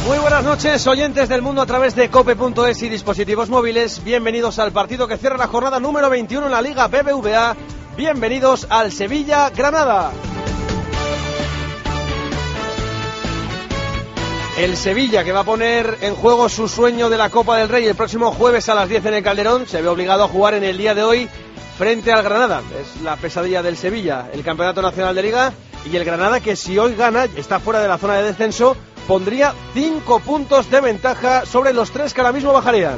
Muy buenas noches, oyentes del mundo a través de cope.es y dispositivos móviles. Bienvenidos al partido que cierra la jornada número 21 en la Liga BBVA. Bienvenidos al Sevilla-Granada. El Sevilla, que va a poner en juego su sueño de la Copa del Rey el próximo jueves a las 10 en el Calderón, se ve obligado a jugar en el día de hoy frente al Granada. Es la pesadilla del Sevilla, el Campeonato Nacional de Liga, y el Granada, que si hoy gana, está fuera de la zona de descenso, pondría 5 puntos de ventaja sobre los 3 que ahora mismo bajarían.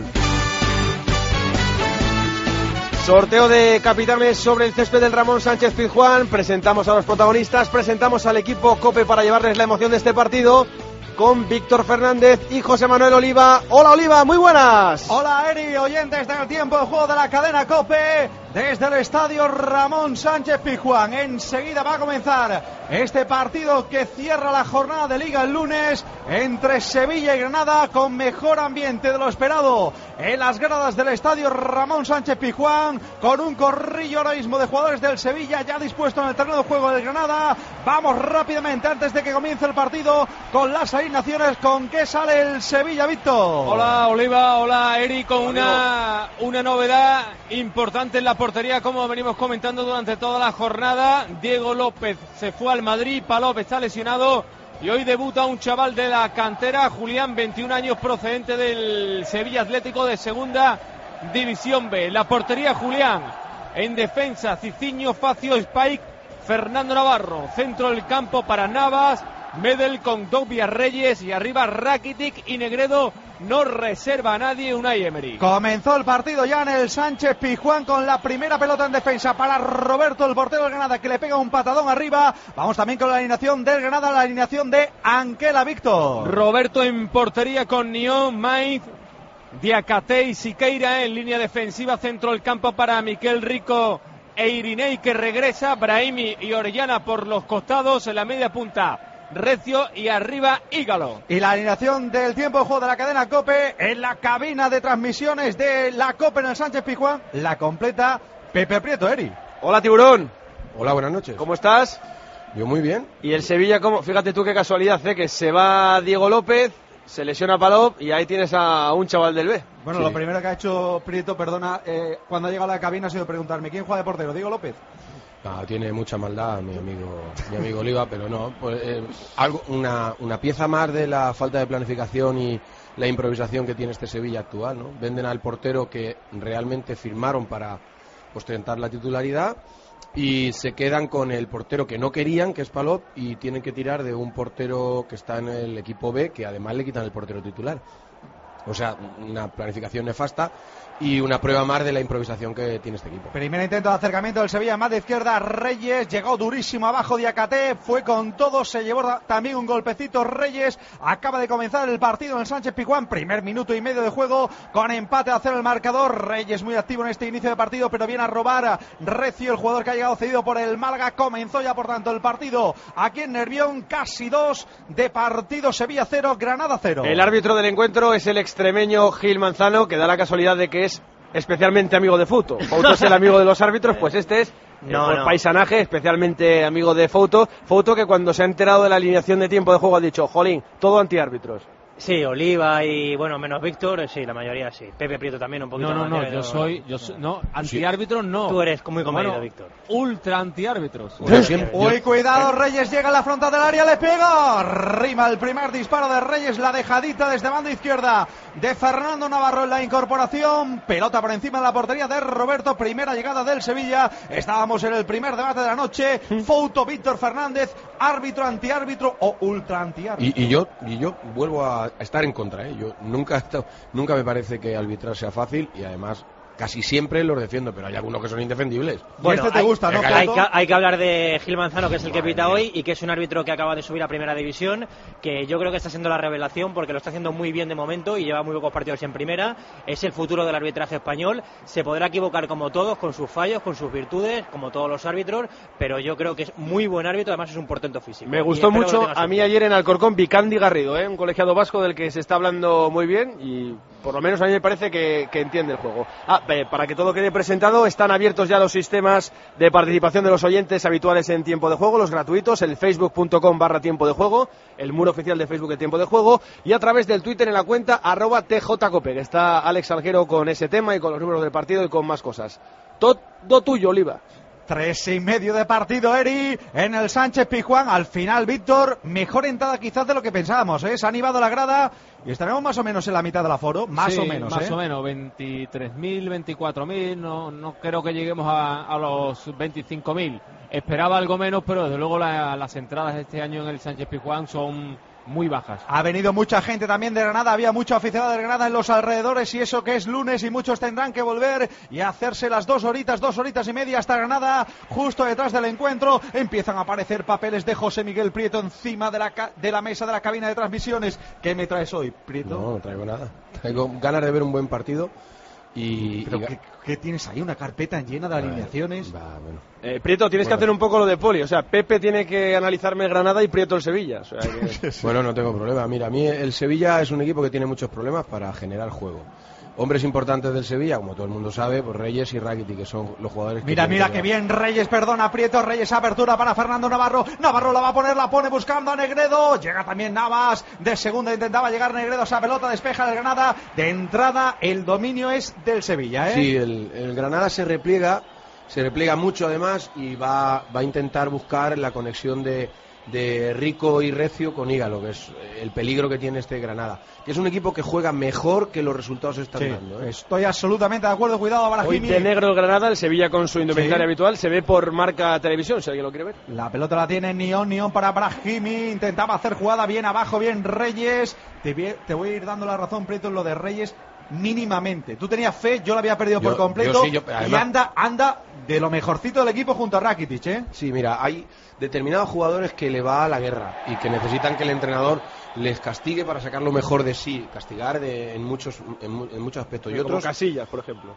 Sorteo de capitanes sobre el césped del Ramón Sánchez Pizjuán. Presentamos a los protagonistas, presentamos al equipo COPE para llevarles la emoción de este partido, con Víctor Fernández y José Manuel Oliva. Hola Oliva, muy buenas. Hola Eri, oyentes del tiempo de juego de la cadena COPE, desde el estadio Ramón Sánchez Pizjuán. Enseguida va a comenzar este partido que cierra la jornada de Liga el lunes entre Sevilla y Granada, con mejor ambiente de lo esperado en las gradas del estadio Ramón Sánchez Pizjuán, con un corrillo ahora mismo de jugadores del Sevilla ya dispuesto en el terreno de juego del Granada. Vamos rápidamente, antes de que comience el partido, con las alineaciones. ¿Con qué sale el Sevilla, Víctor? Hola Oliva, hola Eri, con una novedad importante en la portería, como venimos comentando durante toda la jornada. Diego López se fue al Madrid, Palop está lesionado y hoy debuta un chaval de la cantera, Julián, 21 años, procedente del Sevilla Atlético de Segunda División B. La portería, Julián. En defensa, Ciciño, Facio, Spike, Fernando Navarro. Centro del campo para Navas, Medel con Dobia Reyes, y arriba Rakitic y Negredo. No reserva a nadie Unai Emery. Comenzó el partido ya en el Sánchez Pizjuán, con la primera pelota en defensa para Roberto, el portero del Granada, que le pega un patadón arriba. Vamos también con la alineación del Granada, la alineación de Anquela, Víctor. Roberto en portería con Nión, Maiz, Diakate y Siqueira en línea defensiva. Centro del campo para Miquel Rico e Irinei, que regresa. Brahimi y Orellana por los costados. En la media punta Recio y arriba Ígalo. Y la alineación del tiempo de juego de la cadena COPE en la cabina de transmisiones de la COPE en el Sánchez Pizjuán, la completa Pepe Prieto. Eri. Hola Tiburón. Hola, buenas noches. ¿Cómo estás? Yo muy bien. Y el Sevilla, ¿cómo? Fíjate tú qué casualidad, que se va Diego López, se lesiona Palop y ahí tienes a un chaval del B. Bueno, Sí. Lo primero que ha hecho Prieto, cuando ha llegado a la cabina, ha sido preguntarme: ¿quién juega de portero? ¿Diego López? No, tiene mucha maldad mi amigo Oliva, pero no, pues, una pieza más de la falta de planificación y la improvisación que tiene este Sevilla actual, ¿no? Venden al portero que realmente firmaron para ostentar la titularidad y se quedan con el portero que no querían, que es Palop, y tienen que tirar de un portero que está en el equipo B, que además le quitan el portero titular. O sea, una planificación nefasta y una prueba más de la improvisación que tiene este equipo. Primer intento de acercamiento del Sevilla, más de izquierda Reyes, llegó durísimo abajo Diakate, fue con todo, se llevó también un golpecito Reyes. Acaba de comenzar el partido en el Sánchez Pizjuán, primer minuto y medio de juego, con empate a 0 el marcador. Reyes muy activo en este inicio de partido, pero viene a robar a Recio, el jugador que ha llegado cedido por el Málaga. Comenzó ya, por tanto, el partido aquí en Nervión, casi 2 de partido. Sevilla 0, Granada 0. El árbitro del encuentro es el extremeño Gil Manzano, que da la casualidad de que es especialmente amigo de Fouto. Fouto es el amigo de los árbitros, pues este es por paisanaje, especialmente amigo de Fouto. Fouto, que cuando se ha enterado de la alineación de tiempo de juego ha dicho: jolín, todo antiárbitros. Sí, Oliva y bueno, menos Víctor, sí, la mayoría sí. Pepe Prieto también un poquito más. No, yo soy no, antiárbitros no. Tú eres muy comedido, Víctor. Ultra antiárbitros. Uy, cuidado, Reyes llega a la frontal del área, le pega. Rima el primer disparo de Reyes, la dejadita desde banda izquierda de Fernando Navarro en la incorporación. Pelota por encima de la portería de Roberto, primera llegada del Sevilla. Estábamos en el primer debate de la noche. Fouto, Víctor Fernández, árbitro, antiárbitro o ultra antiárbitro. Y yo vuelvo a estar en contra, ¿eh? Yo nunca me parece que arbitrar sea fácil, y además casi siempre los defiendo, pero hay algunos que son indefendibles. Bueno, este te gusta, ¿no? Hay que hablar de Gil Manzano, que es el que pita hoy y que es un árbitro que acaba de subir a Primera División, que yo creo que está siendo la revelación porque lo está haciendo muy bien de momento y lleva muy pocos partidos en Primera. Es el futuro del arbitraje español. Se podrá equivocar como todos, con sus fallos, con sus virtudes, como todos los árbitros, pero yo creo que es muy buen árbitro, además es un portento físico. Me gustó mucho a mí ayer en Alcorcón Vicandi Garrido, un colegiado vasco del que se está hablando muy bien y por lo menos a mí me parece que entiende el juego. para que todo quede presentado, están abiertos ya los sistemas de participación de los oyentes habituales en Tiempo de Juego, los gratuitos, el facebook.com/Tiempo de Juego, el muro oficial de Facebook de Tiempo de Juego, y a través del Twitter en la cuenta @TJCope, que está Alex Salguero con ese tema y con los números del partido y con más cosas. Todo tuyo, Oliva. 3:30 de partido, Eri, en el Sánchez Pizjuán. Al final, Víctor, mejor entrada quizás de lo que pensábamos, ¿eh? Se ha animado la grada y estaremos más o menos en la mitad del aforo, más o menos, más o menos, 23.000, 24.000, no creo que lleguemos a los 25.000. Esperaba algo menos, pero desde luego las entradas este año en el Sánchez Pizjuán son muy bajas. Ha venido mucha gente también de Granada, había mucho aficionado de Granada en los alrededores, y eso que es lunes y muchos tendrán que volver y hacerse las 2 horitas y media hasta Granada. Justo detrás del encuentro empiezan a aparecer papeles de José Miguel Prieto encima de la mesa de la cabina de transmisiones. ¿Qué me traes hoy, Prieto? No traigo nada, traigo ganas de ver un buen partido. ¿Pero qué tienes ahí? ¿Una carpeta llena de alineaciones? Bueno. Prieto, tienes que hacer un poco lo de Poli. O sea, Pepe tiene que analizarme el Granada y Prieto el Sevilla. O sea, que... Bueno, no tengo problema. Mira, a mí el Sevilla es un equipo que tiene muchos problemas para generar juego. Hombres importantes del Sevilla, como todo el mundo sabe, pues Reyes y Rakitic, que son los jugadores que... Mira que bien Reyes, perdona, Prieto, Reyes, apertura para Fernando Navarro. Navarro la va a poner, la pone buscando a Negredo. Llega también Navas, de segunda intentaba llegar Negredo, esa pelota despeja del Granada. De entrada, el dominio es del Sevilla, ¿eh? Sí, el Granada se repliega mucho además, y va a intentar buscar la conexión de Rico y Recio con Ígalo, que es el peligro que tiene este Granada, que es un equipo que juega mejor que los resultados están dando, ¿eh? Estoy absolutamente de acuerdo, cuidado a Brahimi. Hoy de negro el Granada, el Sevilla con su indumentaria habitual, se ve por Marca Televisión, si alguien lo quiere ver. La pelota la tiene Nión para Brahimi, intentaba hacer jugada bien abajo, bien Reyes. Te voy a ir dando la razón, Prieto, en lo de Reyes mínimamente. Tú tenías fe, yo la había perdido por completo, además, y anda de lo mejorcito del equipo junto a Rakitic, ¿eh? Sí, mira, hay determinados jugadores que le va a la guerra y que necesitan que el entrenador les castigue para sacar lo mejor de sí, castigar en muchos aspectos. Y otros, como Casillas, por ejemplo.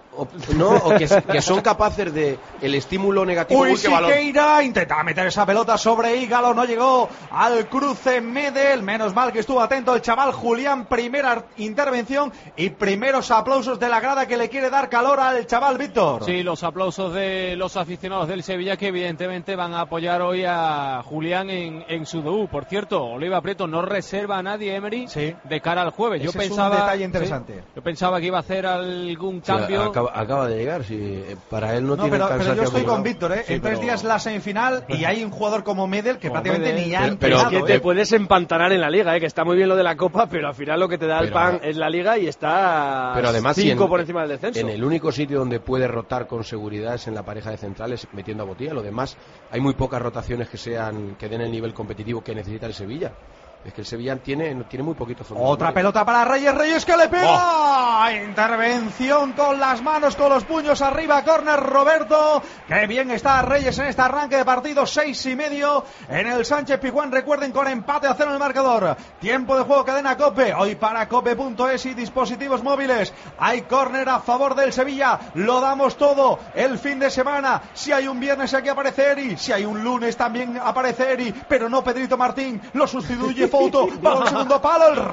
O que son capaces de el estímulo negativo. Uy, Siqueira intentaba meter esa pelota sobre Ígalo, no llegó al cruce Medel, menos mal que estuvo atento el chaval Julián. Primera intervención y primeros aplausos de la grada que le quiere dar calor al chaval Víctor. Sí, los aplausos de los aficionados del Sevilla, que evidentemente van a apoyar hoy a Julián en su debut. Por cierto, Oliva Prieto no reserva a nadie, Emery, de cara al jueves. Ese es un detalle interesante. Sí, yo pensaba que iba a hacer algún cambio. Acaba de llegar, para él no tiene cansancio. Pero yo estoy con Víctor, ¿eh? Sí, en 3 días la semifinal y hay un jugador como Medel que prácticamente ni ha entrenado. Pero que te puedes empantanar en la Liga, que está muy bien lo de la Copa, pero al final lo que te da el pan es la Liga y está 5 por encima del descenso. En el único sitio donde puede rotar con seguridad es en la pareja de centrales, metiendo a Botilla. Lo demás, hay muy pocas rotaciones que den el nivel competitivo que necesita el Sevilla. Es que el Sevilla tiene muy poquito fondo. Otra pelota para Reyes que le pega. Intervención con las manos, con los puños arriba. Córner Roberto. Qué bien está Reyes en este arranque de partido. 6:30 en el Sánchez Pizjuán. Recuerden, con empate a 0 en el marcador. Tiempo de juego, cadena COPE. Hoy para COPE.es y dispositivos móviles. Hay córner a favor del Sevilla. Lo damos todo el fin de semana. Si hay un viernes, aquí aparece Eri. Si hay un lunes, también aparece Eri. Pero no Pedrito Martín. Lo sustituye Foto, va al segundo palo, el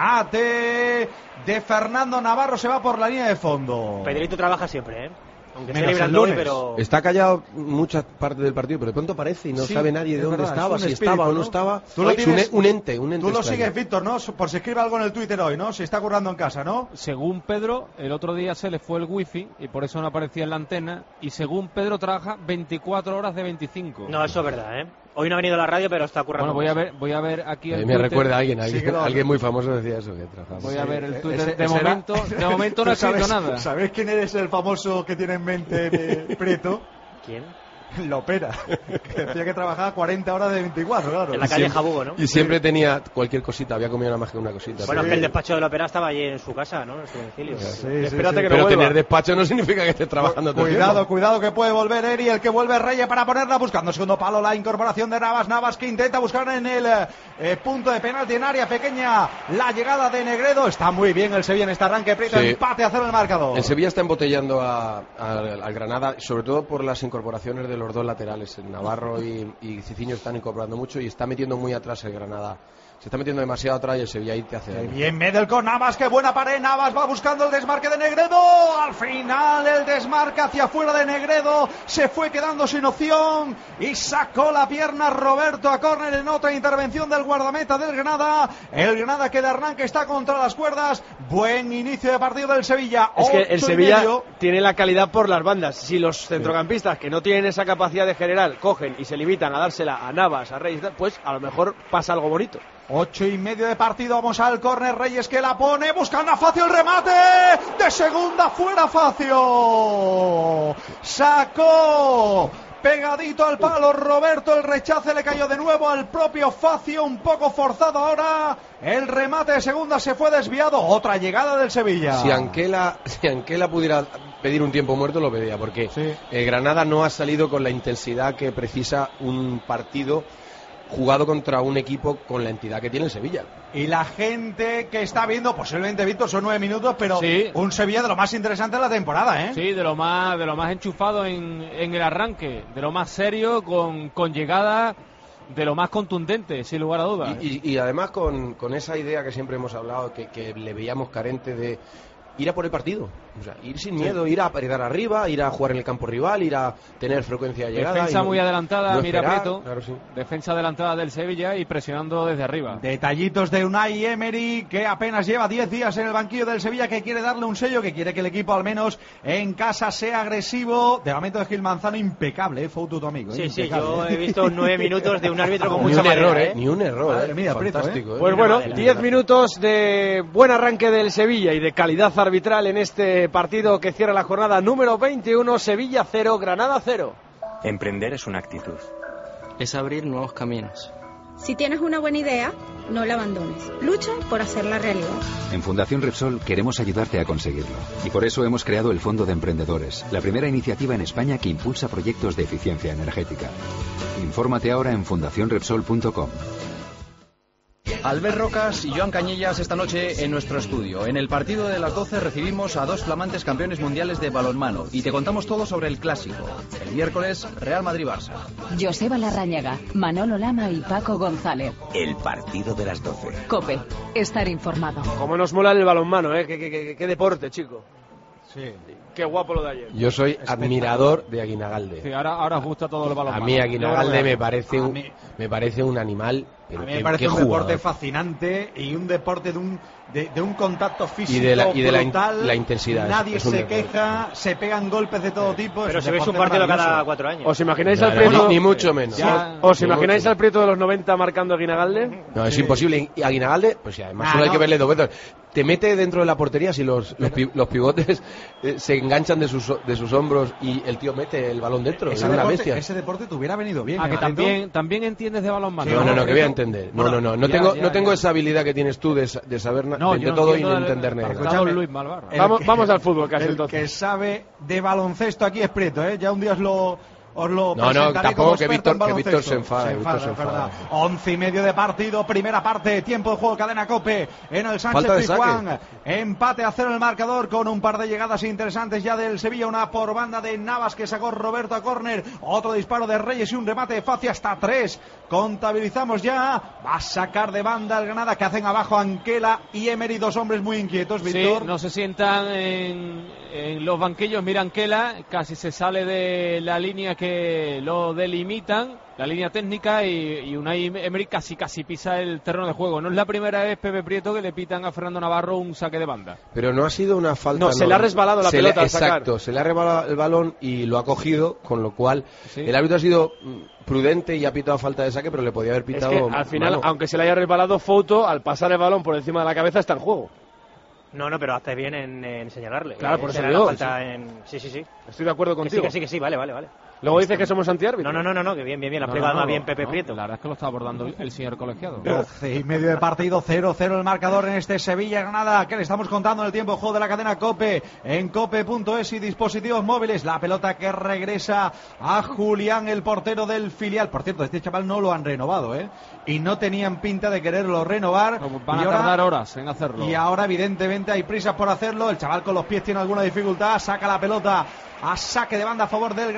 remate de Fernando Navarro se va por la línea de fondo. Pedrito trabaja siempre, ¿eh? Aunque menos sea el lunes, pero... Está callado muchas partes del partido, pero de pronto aparece y no sabe nadie de dónde estaba, si estaba o no estaba. Tú lo tienes, es un ente Tú lo extraño. sigues, Víctor, ¿no? Por si escribe algo en el Twitter hoy, ¿no? Si está currando en casa, ¿no? Según Pedro, el otro día se le fue el wifi y por eso no aparecía en la antena. Y según Pedro, trabaja 24 horas de 25. No, eso es verdad, ¿eh? Hoy no ha venido a la radio, pero está currando. Bueno, voy a ver aquí el me Twitter. Recuerda a alguien muy famoso decía eso, que trabajaba. Voy a ver el Twitter. De momento no ha escrito nada. ¿Sabes quién eres el famoso que tiene en mente de Prieto? ¿Quién? Lopera, que decía que trabajaba 40 horas de 24, claro. En la calle Jabugo, ¿no? Y siempre tenía cualquier cosita, había comido nada más que una cosita. Bueno, es que el despacho de Lopera estaba allí en su casa, ¿no? En su domicilio. Espérate que pero no tener despacho no significa que estés trabajando todo el tiempo. Cuidado que puede volver Eri, el que vuelve Reyes para ponerla, buscando segundo palo, la incorporación de Navas que intenta buscar en el punto de penalti en área pequeña la llegada de Negredo. Está muy bien el Sevilla en este arranque, Prieto, empate a 0 el marcador. El Sevilla está embotellando al Granada, sobre todo por las incorporaciones de los dos laterales. Navarro y Ciciño están incorporando mucho y está metiendo muy atrás el Granada se está metiendo demasiado atrás y el Sevilla ahí te hace daño. Bien Medel con Navas, qué buena pared, Navas va buscando el desmarque de Negredo, al final el desmarque hacia afuera de Negredo, se fue quedando sin opción y sacó la pierna Roberto a córner en otra intervención del guardameta del Granada. El Granada que de arranque está contra las cuerdas. Buen inicio de partido del Sevilla. Es que el Sevilla tiene la calidad por las bandas. Si los centrocampistas que no tienen esa capacidad de general cogen y se limitan a dársela a Navas, a Reyes, pues a lo mejor pasa algo bonito. 8:30 de partido, vamos al córner, Reyes que la pone, buscando a Facio el remate, de segunda fuera Facio, sacó pegadito al palo Roberto, el rechace le cayó de nuevo al propio Facio, un poco forzado ahora, el remate de segunda se fue desviado, otra llegada del Sevilla. Si Anquela pudiera pedir un tiempo muerto lo pedía, porque el Granada no ha salido con la intensidad que precisa un partido jugado contra un equipo con la entidad que tiene el Sevilla. Y la gente que está viendo, posiblemente Víctor, son 9 minutos, pero un Sevilla de lo más interesante de la temporada, ¿eh? Sí, de lo más enchufado en el arranque, de lo más serio, con llegada, de lo más contundente, sin lugar a dudas. Y además con esa idea que siempre hemos hablado, que le veíamos carente de ir a por el partido, o sea, ir sin miedo, ir a apretar arriba, ir a jugar en el campo rival, ir a tener frecuencia de llegada. Defensa muy adelantada, no mira esperar, Prieto, claro, sí. Defensa adelantada del Sevilla y presionando desde arriba. Detallitos de Unai Emery, que apenas lleva 10 días en el banquillo del Sevilla, que quiere darle un sello, que quiere que el equipo al menos en casa sea agresivo. De momento de Gil Manzano, impecable, foto tu amigo. Sí, impecable. yo he visto 9 minutos de un árbitro con Ni mucha un error, madera, ni un error. Madre mía, fantástico. Pues bueno, 10 minutos de buen arranque del Sevilla y de calidad arbitral en este partido que cierra la jornada número 21, Sevilla 0, Granada 0. Emprender es una actitud. Es abrir nuevos caminos. Si tienes una buena idea, no la abandones. Lucha por hacerla realidad. En Fundación Repsol queremos ayudarte a conseguirlo. Y por eso hemos creado el Fondo de Emprendedores, la primera iniciativa en España que impulsa proyectos de eficiencia energética. Infórmate ahora en fundacionrepsol.com. Albert Rocas y Joan Cañellas esta noche en nuestro estudio. En el partido de las 12 recibimos a dos flamantes campeones mundiales de balonmano y te contamos todo sobre el clásico. El miércoles, Real Madrid-Barça. Joseba Larrañaga, Manolo Lama y Paco González. El partido de las 12. COPE, estar informado. Como nos mola el balonmano, qué deporte, chico. Sí. Qué guapo lo de ayer. Yo soy admirador de Aguinagalde. Sí, ahora os gusta todo el balonmano. A mí Aguinagalde me parece un animal. Pero a mí me parece un deporte fascinante y un deporte de un contacto físico y de brutal. la intensidad. Nadie se queja, se pegan golpes de todo tipo. Pero si veis un partido cada 4 años. ¿Os imagináis al Prieto? Ni mucho menos. ¿Os imagináis al Prieto de los 90 marcando a Aguinagalde? No, es imposible. Y Aguinagalde, pues además solo hay que verle dos veces. Te mete dentro de la portería si los pivotes se enganchan de sus hombros y el tío mete el balón dentro. Es una bestia. Ese deporte te hubiera venido bien. Que también entiendes de balonmano. No, que voy a entender. No tengo esa habilidad que tienes tú de saber de todo y no entender nada. Luis Malvarro. Vamos al fútbol casi el entonces. Que sabe de baloncesto aquí es Prieto, ¿eh? Ya un día os lo tampoco que Víctor se enfada. 11:30 de partido, primera parte, tiempo de juego, cadena COPE en el Sánchez-Pizjuán. Empate a 0 el marcador con un par de llegadas interesantes ya del Sevilla, una por banda de Navas que sacó Roberto a córner, otro disparo de Reyes y un remate de Facio hasta 3. Contabilizamos ya, va a sacar de banda el Granada, que hacen abajo Anquela y Emery, dos hombres muy inquietos, Víctor. Sí, no se sientan en los banquillos, mira Anquela, casi se sale de la línea que lo delimitan, la línea técnica, y Unai Emery casi pisa el terreno de juego. No es la primera vez, Pepe Prieto, que le pitan a Fernando Navarro un saque de banda. Pero no ha sido una falta. No, se le ha resbalado la pelota al sacar. Exacto, se le ha resbalado el balón y lo ha cogido, con lo cual el árbitro ha sido prudente y ha pitado falta de saque, pero le podía haber pitado. Es que al final, aunque se le haya resbalado, Fouto, al pasar el balón por encima de la cabeza, está en juego. No, pero hace bien en señalarle. Claro, por eso digo. Sí. Estoy de acuerdo contigo. Que sí, vale. Luego dices que somos antiárbitros. No, que bien, lo ha pegado bien Pepe Prieto. La verdad es que lo está abordando el señor colegiado. 12:30 de partido, 0-0 el marcador en este Sevilla-Granada, que le estamos contando en el tiempo de juego de la cadena COPE, en cope.es y dispositivos móviles. La pelota que regresa a Julián, el portero del filial. Por cierto, este chaval no lo han renovado, y no tenían pinta de quererlo renovar. Van a tardar horas en hacerlo. Y ahora, evidentemente, hay prisas por hacerlo. El chaval con los pies tiene alguna dificultad, saca la pelota a saque de banda a favor del Granada. La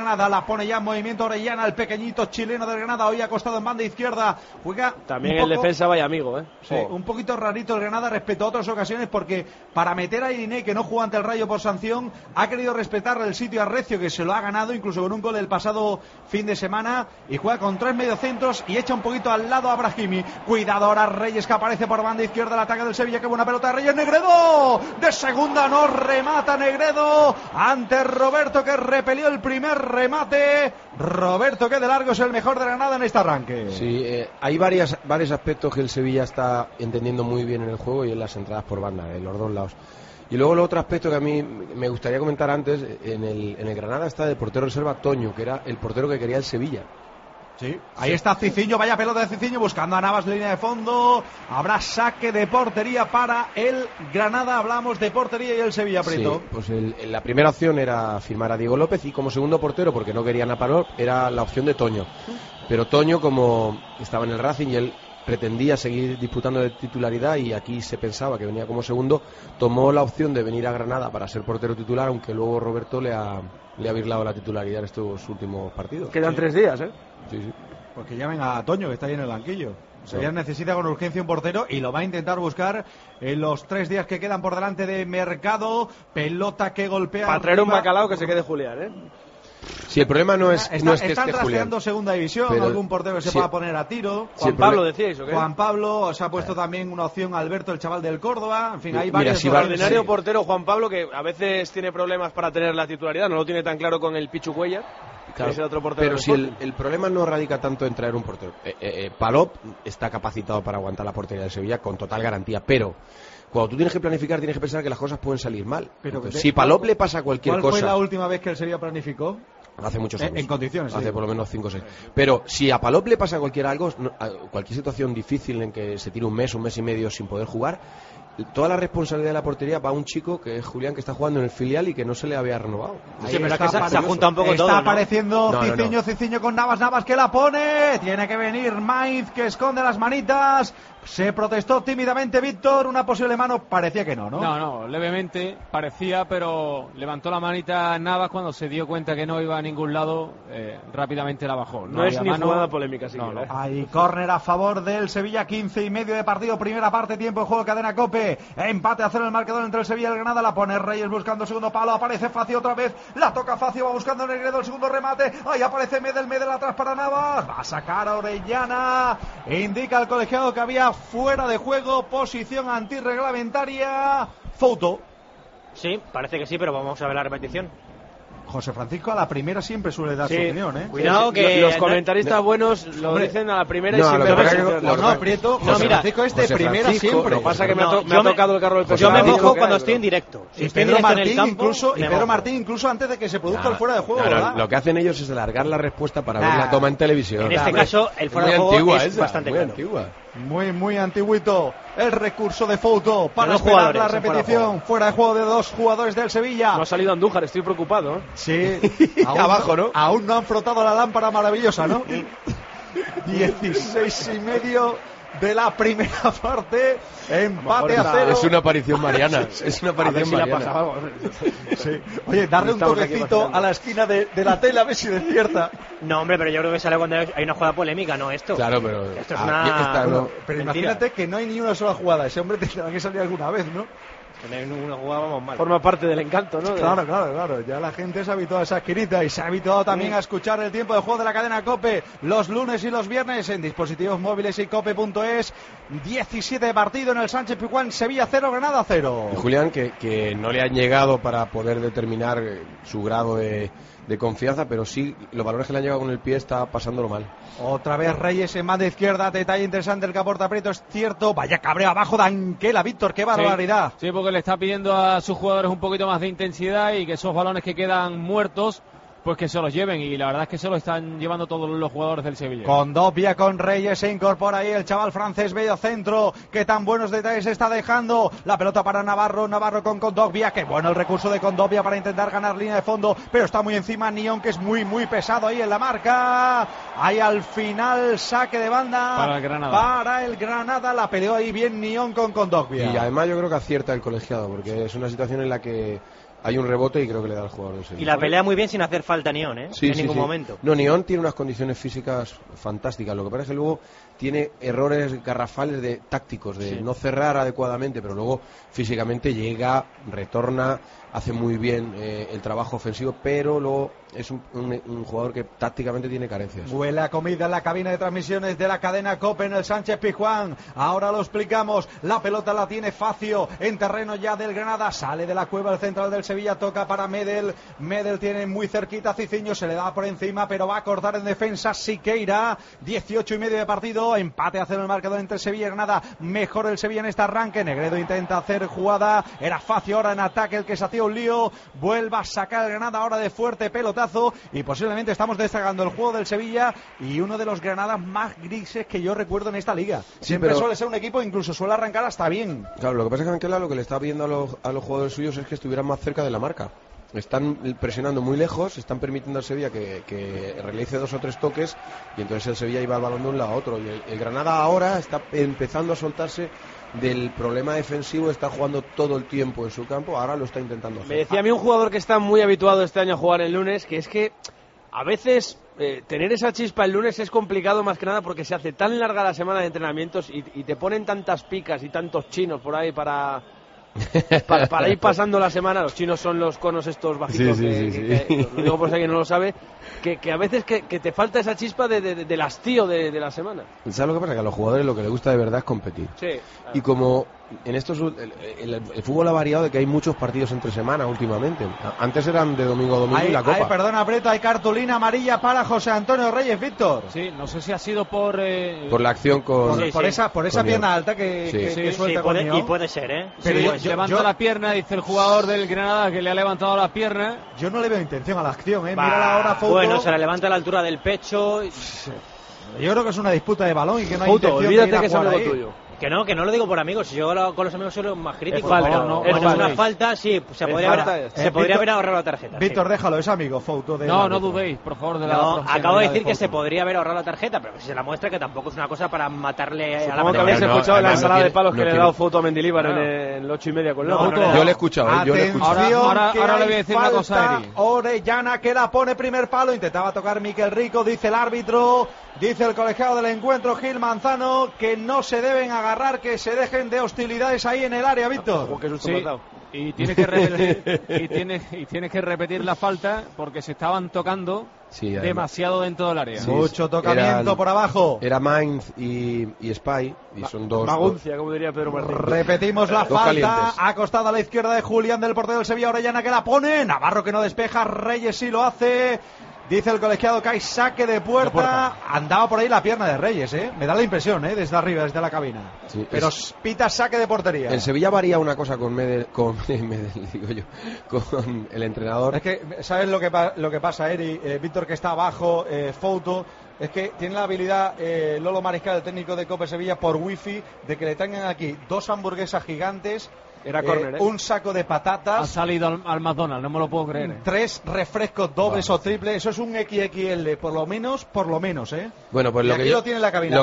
pone ya en movimiento Orellana, el pequeñito chileno del Granada, hoy acostado en banda izquierda. Juega también el defensa, vaya amigo, Sí, un poquito rarito el Granada respecto a otras ocasiones, porque para meter a Iriné, que no jugó ante el Rayo por sanción, ha querido respetar el sitio a Recio, que se lo ha ganado incluso con un gol el pasado fin de semana, y juega con 3 mediocentros y echa un poquito al lado a Brahimi. Cuidado ahora Reyes, que aparece por banda izquierda, el ataque del Sevilla, que buena pelota de Reyes. Negredo de segunda, no remata Negredo ante Roberto, que repelió el primer remate. Roberto, que de largo es el mejor de Granada en este arranque. Sí, hay varios aspectos que el Sevilla está entendiendo muy bien en el juego, y en las entradas por banda, en los dos lados. Y luego el otro aspecto que a mí me gustaría comentar antes, en el Granada está de portero reserva Toño, que era el portero que quería el Sevilla. Sí, ahí está Ciciño, vaya pelota de Ciciño buscando a Navas, línea de fondo. Habrá saque de portería para el Granada. Hablamos de portería y el Sevilla, Prieto. Sí, pues la primera opción era firmar a Diego López, y como segundo portero, porque no querían a Palop, era la opción de Toño. Pero Toño, como estaba en el Racing y él pretendía seguir disputando de titularidad, y aquí se pensaba que venía como segundo, tomó la opción de venir a Granada para ser portero titular, aunque luego Roberto le ha virlado la titularidad en estos últimos partidos. Quedan 3 días, ¿eh? Sí. Porque llamen a Toño, que está ahí en el banquillo. Sevilla necesita con urgencia un portero y lo va a intentar buscar en los 3 días que quedan por delante de mercado. Pelota que golpea para traer un bacalao que se quede Julián, ¿eh? Sí, el problema no es que están esté rastreando Julián. Segunda división, pero algún portero que se pueda poner a tiro. Juan Pablo, decíais, ¿o qué? Juan Pablo, se ha puesto también una opción Alberto, el chaval del Córdoba. En fin, hay varios. Mira, ordinario portero Juan Pablo, que a veces tiene problemas para tener la titularidad, no lo tiene tan claro con el Pichu Cuellar. Claro, ese otro portero, pero si el problema no radica tanto en traer un portero. Palop está capacitado para aguantar la portería del Sevilla con total garantía, pero cuando tú tienes que planificar, tienes que pensar que las cosas pueden salir mal. Pero si Palop le pasa cualquier cosa... ¿Cuál fue la última vez que el Sevilla planificó? Hace muchos años. En condiciones, hace por lo menos 5 o 6. Pero si a Palop le pasa cualquier situación difícil en que se tire un mes y medio sin poder jugar, toda la responsabilidad de la portería va a un chico que es Julián, que está jugando en el filial y que no se le había renovado. Sí, pero es que se junta un poco está todo, ¿no? apareciendo Ciciño con Navas que la pone. Tiene que venir Maiz, que esconde las manitas. Se protestó tímidamente Víctor, una posible mano, parecía que no. No, levemente parecía, pero levantó la manita Navas cuando se dio cuenta que no iba a ningún lado, rápidamente la bajó. No es ni jugada polémica, siquiera. Hay córner a favor del Sevilla, 15:30 de partido, primera parte, tiempo de juego, cadena COPE, empate a 0 el marcador entre el Sevilla y el Granada, la pone Reyes buscando segundo palo, aparece Facio otra vez, la toca Facio, va buscando Negredo el segundo remate, ahí aparece Medel atrás para Navas, va a sacar a Orellana, indica al colegiado que había fuera de juego, posición antirreglamentaria, foto. Sí, parece que sí, pero vamos a ver la repetición. José Francisco a la primera siempre suele dar su opinión, ¿eh? Cuidado que los comentaristas buenos lo dicen a la primera y siempre Prieto, José Francisco es de primera siempre. Lo que pasa es que me ha tocado el carro del peso. Yo me mojo cuando estoy en directo. Y Pedro Martín incluso antes de que se produzca el fuera de juego, ¿verdad? Lo que hacen ellos es alargar la respuesta para ver la toma en televisión. En este caso, el fuera de juego es bastante claro. Muy antiguito el recurso de foto para esperar la repetición. Fuera de juego de 2 jugadores del Sevilla. No ha salido Andújar, estoy preocupado, ¿eh? Sí, abajo, ¿no? Aún no han frotado la lámpara maravillosa, ¿no? 16:30 de la primera parte, empate a 0. Es una aparición mariana. Es una aparición mariana. Sí. Oye, darle un toquecito a la esquina de la tela a ver si despierta. No, hombre, pero yo creo que sale cuando hay una jugada polémica, no esto. Claro, pero esto es una... Pero imagínate que no hay ni una sola jugada. Ese hombre tendrá que salir alguna vez, ¿no? Una jugada vamos mal. Forma parte del encanto, ¿no? Claro. Ya la gente se ha habituado a esa esquinita y se ha habituado también a escuchar el tiempo de juego de la cadena COPE los lunes y los viernes en dispositivos móviles y cope.es. 17 de partido en el Sánchez Pizjuán, Sevilla 0, Granada 0. Y Julián, que no le han llegado para poder determinar su grado de confianza, pero sí los valores que le han llegado con el pie está pasándolo mal. Otra vez Reyes en banda izquierda, detalle interesante el que aporta Prieto, es cierto, vaya cabreo abajo de Anquela, Víctor, qué barbaridad. Sí, porque le está pidiendo a sus jugadores un poquito más de intensidad y que esos balones que quedan muertos, pues que se los lleven, y la verdad es que se lo están llevando todos los jugadores del Sevilla. Condovia con Reyes, se incorpora ahí el chaval francés medio centro, que tan buenos detalles está dejando, la pelota para Navarro con Condovia, qué bueno el recurso de Condovia para intentar ganar línea de fondo, pero está muy encima Nión, que es muy pesado ahí en la marca, ahí al final saque de banda para el Granada, la peleó ahí bien Nión con Condovia. Y además yo creo que acierta el colegiado, porque es una situación en la que hay un rebote y creo que le da al jugador del Sevilla. Y la pelea muy bien sin hacer falta Nión, en ningún momento. No, Nión tiene unas condiciones físicas fantásticas. Lo que pasa es que luego tiene errores garrafales tácticos, de no cerrar adecuadamente, pero luego físicamente llega, retorna, hace muy bien el trabajo ofensivo, pero luego es un jugador que tácticamente tiene carencias. Huele a comida en la cabina de transmisiones de la cadena COPE en el Sánchez Pizjuán. Ahora lo explicamos. La pelota la tiene Facio en terreno ya del Granada. Sale de la cueva el central del Sevilla. Toca para Medel. Medel tiene muy cerquita a Cicinho. Se le da por encima, pero va a cortar en defensa Siqueira. 18:30 de partido. Empate a 0 el marcador entre Sevilla y Granada. Mejor el Sevilla en este arranque. Negredo intenta hacer jugada. Era Facio ahora en ataque el que se hacía un lío. Vuelva a sacar el Granada ahora de fuerte pelota. Y posiblemente estamos destacando el juego del Sevilla y uno de los Granadas más grises que yo recuerdo en esta liga. Siempre suele ser un equipo, incluso suele arrancar hasta bien. Claro, lo que pasa es que Anquela lo que le está viendo a los jugadores suyos es que estuvieran más cerca de la marca. Están presionando muy lejos, están permitiendo al Sevilla que realice 2 o 3 toques, y entonces el Sevilla iba al balón de un lado a otro, y el Granada ahora está empezando a soltarse del problema defensivo de estar jugando todo el tiempo en su campo. Ahora lo está intentando hacer. Me decía a mí un jugador que está muy habituado este año a jugar el lunes, que es que a veces tener esa chispa el lunes es complicado, más que nada porque se hace tan larga la semana de entrenamientos y te ponen tantas picas y tantos chinos por ahí para ir pasando la semana. Los chinos son los conos estos bajitos, que lo digo por si alguien no lo sabe, que a veces que te falta esa chispa del hastío de la semana. ¿Sabes lo que pasa? Que a los jugadores lo que les gusta de verdad es competir. Sí, claro. Y como en estos el fútbol ha variado de que hay muchos partidos entre semana últimamente. Antes eran de domingo a domingo y la Copa. Perdona, Prieto, hay cartulina amarilla para José Antonio Reyes, Víctor. Sí, no sé si ha sido por la acción con... Por esa pierna alta que suelta con Nión. Y puede ser, ¿eh? Pero levanta la pierna, dice el jugador del Granada que le ha levantado la pierna. Yo no le veo intención a la acción, ¿eh? Mira la hora, foto. Bueno, se la levanta a la altura del pecho. Yo creo que es una disputa de balón y que no hay Foto, intención olvídate de ir que a es jugar algo ahí. tuyo. Que no lo digo por amigos. Si yo con los amigos soy lo más crítico. Es falta, es una falta, sí. Se podría haber ahorrado la tarjeta. Víctor, déjalo, es amigo, foto de... No dudéis, por favor, de la... No, acabo de decir que se podría haber ahorrado la tarjeta, pero si se la muestra que tampoco es una cosa para matarle a la Supongo que habéis escuchado la ensalada de palos que le he dado foto a Mendilibar en el 8:30 con Lobo. Yo le he escuchado, Ahora le voy a decir una cosa a Eri. Orellana que la pone primer palo, intentaba tocar Miquel Rico, dice el árbitro, dice el colegiado del encuentro Gil Manzano, que no se deben agarrar, que se dejen de hostilidades ahí en el área, Víctor. Y tiene que repetir, tiene que repetir la falta porque se estaban tocando demasiado dentro del área. Mucho tocamiento por abajo. Era Mainz y Spy, y son dos... Maguncia, como diría Pedro Martín. Repetimos la falta, calientes. Acostada a la izquierda de Julián del portero del Sevilla. Orellana que la pone, Navarro que no despeja, Reyes sí lo hace. Dice el colegiado que hay saque de puerta. Andaba por ahí la pierna de Reyes, ¿eh? Me da la impresión, ¿eh? Desde arriba, desde la cabina. Sí, pero pita saque de portería. El Sevilla varía una cosa con el entrenador. Es que, ¿sabes lo que pasa, Eri? Víctor, que está abajo, Fouto. Es que tiene la habilidad Lolo Mariscal, el técnico de Copa Sevilla, por wifi, de que le tengan aquí 2 hamburguesas gigantes. Era córner, un saco de patatas. Ha salido al McDonald's, no me lo puedo creer. 3 refrescos dobles o triples. Eso es un XXL, por lo menos, ¿eh? Bueno, pues y lo aquí que lo tiene en la cabina. Os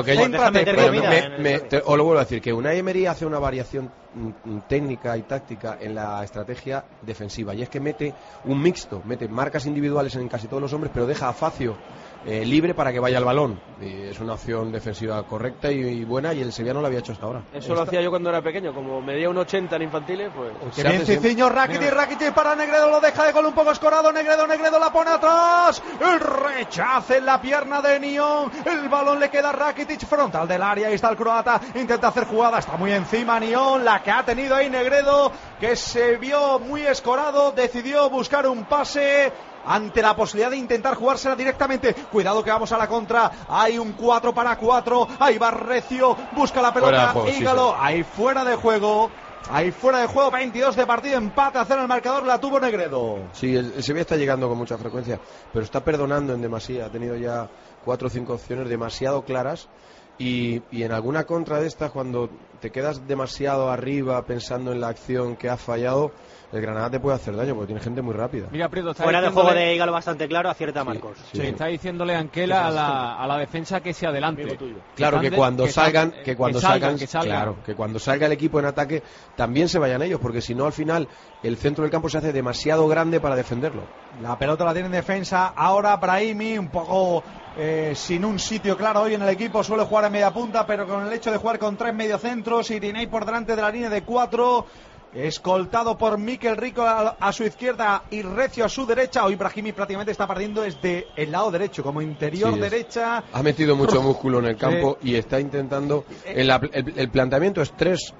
lo vuelvo a decir, que Unai Emery hace una variación técnica y táctica en la estrategia defensiva, y es que mete un mixto, mete marcas individuales en casi todos los hombres, pero deja a Facio libre para que vaya al balón. Y es una opción defensiva correcta y buena, y el Sevilla no lo había hecho hasta ahora. Eso lo hacía yo cuando era pequeño, como medía un 80 en infantiles, pues... Que bien Cicinho, Rakitic para Negredo, lo deja de gol un poco escorado, Negredo la pone atrás, el rechace en la pierna de Nión, el balón le queda a Rakitic, frontal del área, ahí está el croata, intenta hacer jugada, está muy encima Nión, la que ha tenido ahí Negredo, que se vio muy escorado, decidió buscar un pase... ante la posibilidad de intentar jugársela directamente. Cuidado que vamos a la contra. Hay un 4-4. Ahí va Recio. Busca la pelota. Ígalo. Ahí fuera de juego. 22 de partido. Empate a 0 el marcador. La tuvo Negredo. Sí, el Sevilla está llegando con mucha frecuencia, pero está perdonando en demasía. Ha tenido ya 4 o 5 opciones demasiado claras. Y en alguna contra de estas, cuando te quedas demasiado arriba pensando en la acción que has fallado, el Granada te puede hacer daño porque tiene gente muy rápida. Mira, Prieto, fuera de juego de Hígalo bastante claro, acierta Marcos. Sí. Está diciéndole Anquela a la defensa que se adelante. Claro, que cuando salgan, claro, que cuando salga el equipo en ataque también se vayan ellos, porque si no al final el centro del campo se hace demasiado grande para defenderlo. La pelota la tiene en defensa ahora Brahimi, un poco sin un sitio claro hoy en el equipo, suele jugar en media punta, pero con el hecho de jugar con 3 mediocentros, Irinei por delante de la línea de 4, escoltado por Mikel Rico a su izquierda y Recio a su derecha. Hoy Brahimi prácticamente está partiendo desde el lado derecho, como interior derecha. Ha metido mucho músculo en el campo y está intentando. El planteamiento es tres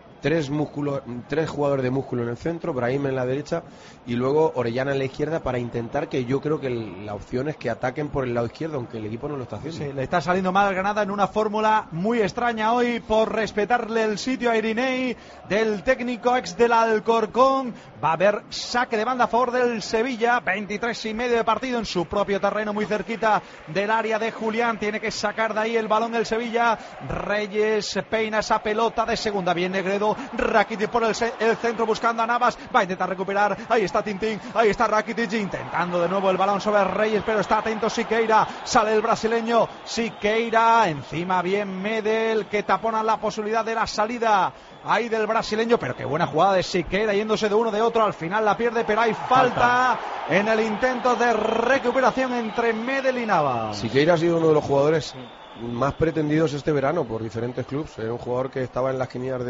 jugadores de músculo en el centro, Brahim en la derecha y luego Orellana en la izquierda, para intentar, que yo creo que la opción es que ataquen por el lado izquierdo, aunque el equipo no lo está haciendo. Sí, le está saliendo mal al Granada en una fórmula muy extraña hoy por respetarle el sitio a Irinei del técnico ex del Alcorcón. Va a haber saque de banda a favor del Sevilla, 23:30 de partido en su propio terreno, muy cerquita del área de Julián. Tiene que sacar de ahí el balón el Sevilla. Reyes peina esa pelota de segunda, bien Negredo. Rakitic por el centro buscando a Navas, va a intentar recuperar, ahí está Tintín, ahí está Rakitic intentando de nuevo el balón sobre Reyes, pero está atento Siqueira, sale el brasileño Siqueira, encima bien Medel, que tapona la posibilidad de la salida ahí del brasileño, pero qué buena jugada de Siqueira, yéndose de uno de otro, al final la pierde, pero hay falta en el intento de recuperación entre Medel y Navas. Siqueira ha sido uno de los jugadores más pretendidos este verano por diferentes clubes. Era un jugador que estaba en las quinielas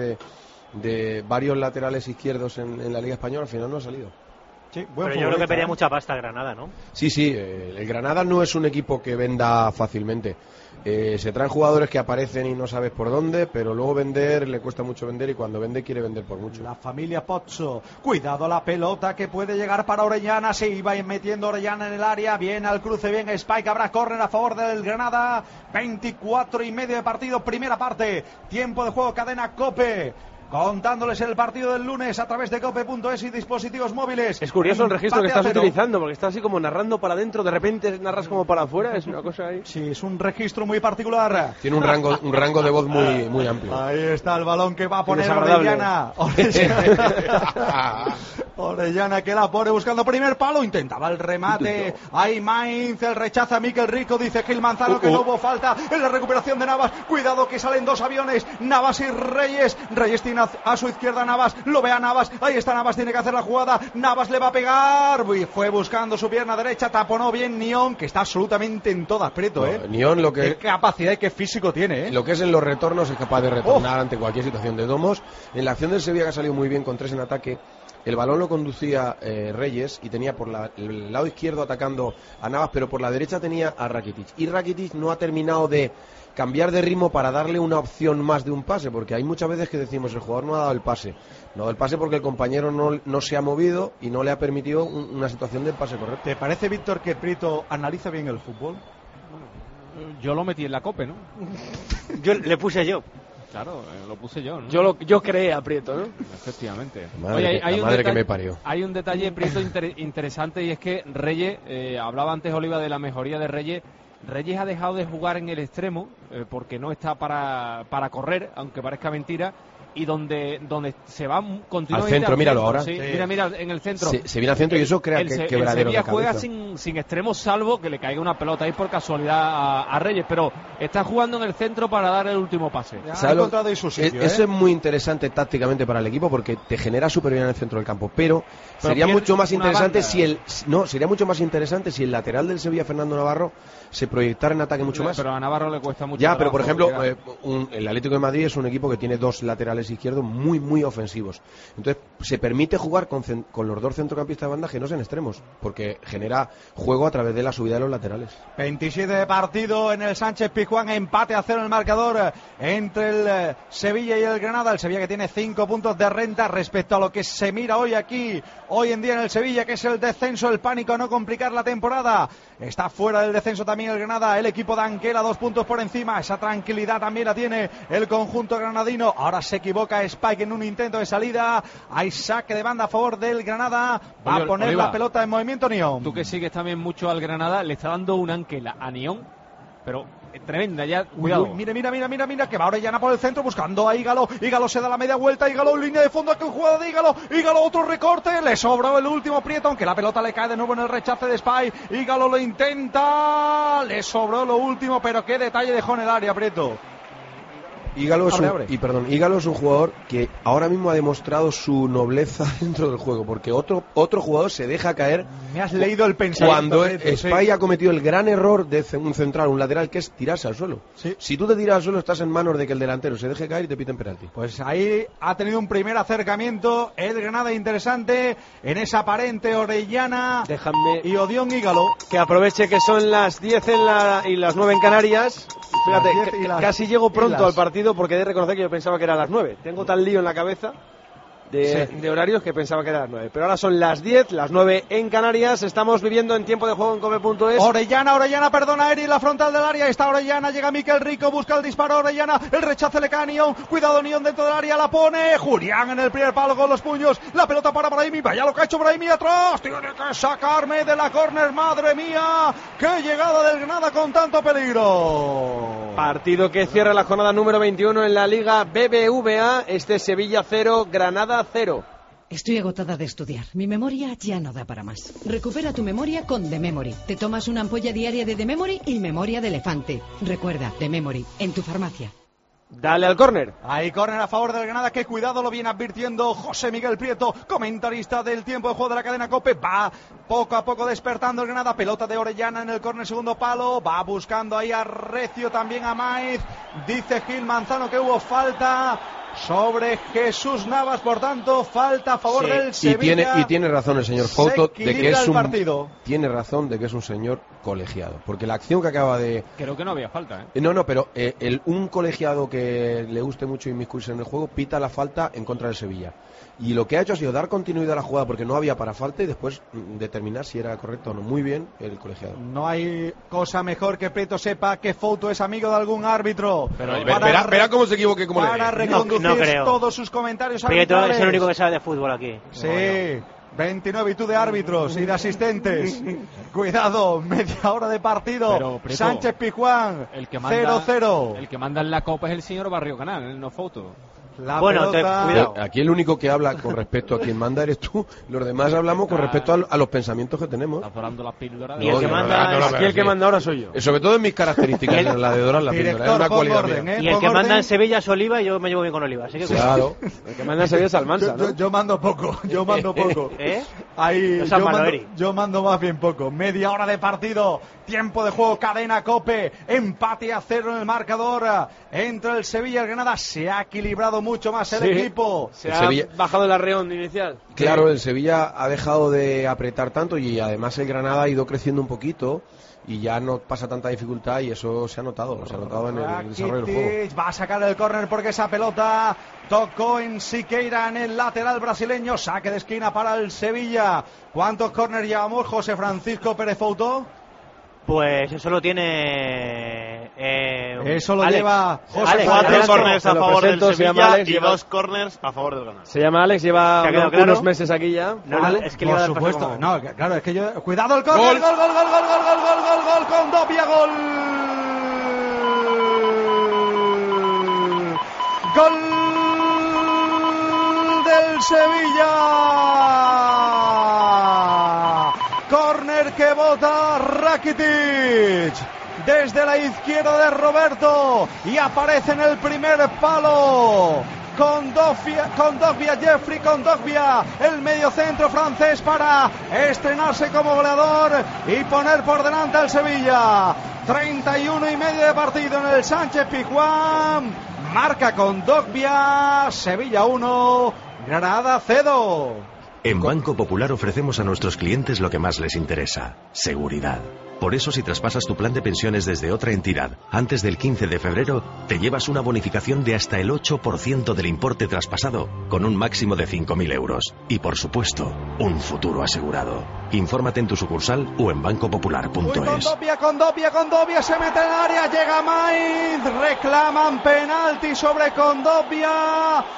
de varios laterales izquierdos en la Liga Española, al final no ha salido. Sí, pero yo creo que pedía mucha pasta Granada, ¿no? Sí, el Granada no es un equipo que venda fácilmente. Se traen jugadores que aparecen y no sabes por dónde, pero luego vender, le cuesta mucho vender, y cuando vende quiere vender por mucho. La familia Pozzo, cuidado la pelota que puede llegar para Orellana, se iba metiendo Orellana en el área, bien al cruce, bien Spike, habrá córner a favor del Granada, 24:30 de partido, primera parte, tiempo de juego, cadena COPE. Contándoles el partido del lunes a través de cope.es y dispositivos móviles. Es curioso el registro que estás utilizando, porque estás así como narrando para adentro, de repente narras como para afuera, es una cosa ahí. Sí, es un registro muy particular. Tiene un rango de voz muy amplio. Ahí está el balón que va a poner Orellana. Orellana que la pone buscando primer palo, intentaba el remate. Ahí Mainz, el rechaza a Mikel Rico, dice Gil Manzano que no hubo falta en la recuperación de Navas. Cuidado que salen dos aviones, Navas y Reyes. Reyes tiene a su izquierda Navas, lo ve a Navas, ahí está Navas, tiene que hacer la jugada, Navas le va a pegar, fue buscando su pierna derecha, taponó bien Nión, que está absolutamente en todas, Prieto, Nión, lo que qué capacidad y qué físico tiene, Lo que es en los retornos, es capaz de retornar ante cualquier situación de domos. En la acción del Sevilla, que ha salido muy bien con 3 en ataque, el balón lo conducía Reyes y tenía por el lado izquierdo atacando a Navas, pero por la derecha tenía a Rakitic, y Rakitic no ha terminado de cambiar de ritmo para darle una opción más de un pase, porque hay muchas veces que decimos el jugador no ha dado el pase, porque el compañero no se ha movido y no le ha permitido una situación de pase correcto. ¿Te parece, Víctor, que Prieto analiza bien el fútbol? Yo lo metí en la COPE, ¿no? Le puse yo. Claro, lo puse yo, ¿no? Yo creé a Prieto, ¿no? Efectivamente. Madre que me parió. Hay un detalle, Prieto, interesante, y es que Reyes, hablaba antes Oliva de la mejoría de Reyes. Reyes ha dejado de jugar en el extremo porque no está para correr, aunque parezca mentira, y donde se va continuamente al centro, míralo ahora. Sí. Mira en el centro. Se viene al centro y eso crea quebraderos de cabeza. El Sevilla juega sin extremo, salvo que le caiga una pelota ahí por casualidad a Reyes, pero está jugando en el centro para dar el último pase. Ha encontrado ahí su sitio, Eso es muy interesante tácticamente para el equipo, porque te genera superioridad en el centro del campo, pero sería mucho más interesante si el lateral del Sevilla, Fernando Navarro, se proyectara en ataque mucho más. Pero a Navarro le cuesta mucho. Ya, pero por ejemplo, el Atlético de Madrid es un equipo que tiene 2 laterales izquierdos muy ofensivos. Entonces, se permite jugar con los 2 centrocampistas de banda que no sean extremos, porque genera juego a través de la subida de los laterales. 27 de partido en el Sánchez Pizjuán, empate a 0 en el marcador entre el Sevilla y el Granada. El Sevilla que tiene 5 puntos de renta respecto a lo que se mira hoy en día en el Sevilla, que es el descenso, el pánico a no complicar la temporada. Está fuera del descenso también el Granada, el equipo de Anquela, 2 puntos por encima. Esa tranquilidad también la tiene el conjunto granadino. Ahora se equivoca Spike en un intento de salida. Hay saque de banda a favor del Granada. Va a poner la pelota en movimiento Nión. Tú que sigues también mucho al Granada, le está dando un Anquela a Nión, pero tremenda ya, cuidado. Mira, que va Orellana por el centro buscando a Ígalo. Ígalo se da la media vuelta, Ígalo en línea de fondo, que jugada de Ígalo. Ígalo, otro recorte, le sobró el último Prieto, aunque la pelota le cae de nuevo en el rechace de Spy. Ígalo lo intenta, le sobró lo último, pero qué detalle dejó en el área, Prieto. Ígalo es un jugador que ahora mismo ha demostrado su nobleza dentro del juego, porque otro jugador se deja caer. Me has leído el pensamiento. Cuando Spy ha cometido el gran error de un central, un lateral, que es tirarse al suelo. Sí. Si tú te tiras al suelo, estás en manos de que el delantero se deje caer y te piten penalti. Pues ahí ha tenido un primer acercamiento el Granada interesante en esa aparente Orellana. Déjame y Odión Ígalo. Que aproveche que son las 10 y las 9 en Canarias. Fíjate, casi llego pronto al partido porque he de reconocer que yo pensaba que era a las 9. Tengo tal lío en la cabeza de horarios que pensaba que era a las 9. Pero ahora son las 10, las 9 en Canarias. Estamos viviendo en tiempo de juego en Cope.es. Orellana, perdona, Eri, la frontal del área. Está Orellana, llega Miquel Rico, busca el disparo Orellana. El rechace le cae a Nión. Cuidado, Nión dentro del área, la pone. Julián en el primer palo con los puños. La pelota para Brahimi. Vaya lo que ha hecho Brahimi atrás. Tiene que sacarme de la córner, madre mía. Qué llegada del Granada con tanto peligro. Partido que cierra la jornada número 21 en la Liga BBVA. Sevilla 0, Granada 0. Estoy agotada de estudiar. Mi memoria ya no da para más. Recupera tu memoria con The Memory. Te tomas una ampolla diaria de The Memory y memoria de elefante. Recuerda, The Memory, en tu farmacia. Dale al córner. Ahí córner a favor del Granada, que cuidado, lo viene advirtiendo José Miguel Prieto, comentarista del tiempo de juego de la cadena COPE. Va poco a poco despertando el Granada, pelota de Orellana en el córner, segundo palo, va buscando ahí a Recio, también a Maiz. Dice Gil Manzano que hubo falta sobre Jesús Navas, por tanto falta a favor del Sevilla. Y tiene razón el señor Fouto de que es tiene razón de que es un señor colegiado, porque la acción que acaba de... Creo que no había falta, ¿eh? No, pero un colegiado que le guste mucho inmiscuirse en el juego pita la falta en contra del Sevilla. Y lo que ha hecho ha sido dar continuidad a la jugada porque no había para falta y después determinar si era correcto o no. Muy bien el colegiado. No hay cosa mejor que Prieto sepa que Fouto es amigo de algún árbitro. Pero verá cómo se equivoque, como para reconducir todos sus comentarios arbitrales. Prieto es el único que sabe de fútbol aquí. Sí. 29 y tú de árbitros y de asistentes. Cuidado, media hora de partido. Pero, Prieto, Sánchez Pizjuán, 0-0. El que manda en la Copa es el señor Barrio Canal, no Fouto. Cuidado. Aquí el único que habla con respecto a quien manda eres tú. Los demás hablamos con respecto a los pensamientos que tenemos. Y el que manda, aquí el que manda ahora soy yo. Sobre todo en mis características, la de dorar la píldora. Es una cualidad mía. Y el que manda en Sevilla es Oliva y yo me llevo bien con Oliva. Así que claro. El que manda en Sevilla es Almansa, ¿no? Yo mando poco. Ahí, yo mando más bien poco. Media hora de partido. Tiempo de juego, cadena COPE. Empate a 0 en el marcador. Entre el Sevilla y el Granada. Se ha equilibrado mucho más el equipo. Se ha bajado el arreón inicial. Claro, el Sevilla ha dejado de apretar tanto y además el Granada ha ido creciendo un poquito y ya no pasa tanta dificultad y eso se ha notado en el desarrollo del juego. Va a sacar el córner porque esa pelota tocó en Siqueira, en el lateral brasileño. Saque de esquina para el Sevilla. ¿Cuántos córners llevamos, José Francisco Pérez Fouto? Pues eso lo tiene eso lo Alex. Lleva José. Alex, 4 córners a favor del Sevilla y 2 córners a favor del Granada. Se llama Alex, lleva unos meses aquí ya. Es que por supuesto. No, claro, es que yo... Cuidado el córner. Gol con Dobia, gol. Gol del Sevilla. Córner que bota Rakitic desde la izquierda de Roberto y aparece en el primer palo Jeffrey Kondogbia, el mediocentro francés, para estrenarse como goleador y poner por delante al Sevilla. 31 y medio de partido en el Sánchez Pizjuán. Marca Kondogbia. Sevilla 1, Granada 0. En Banco Popular ofrecemos a nuestros clientes lo que más les interesa: seguridad. Por eso, si traspasas tu plan de pensiones desde otra entidad antes del 15 de febrero, te llevas una bonificación de hasta el 8% del importe traspasado, con un máximo de 5.000 euros. Y, por supuesto, un futuro asegurado. Infórmate en tu sucursal o en bancopopular.es. Kondogbia se mete en el área, llega Maiz, reclaman penalti sobre Kondogbia.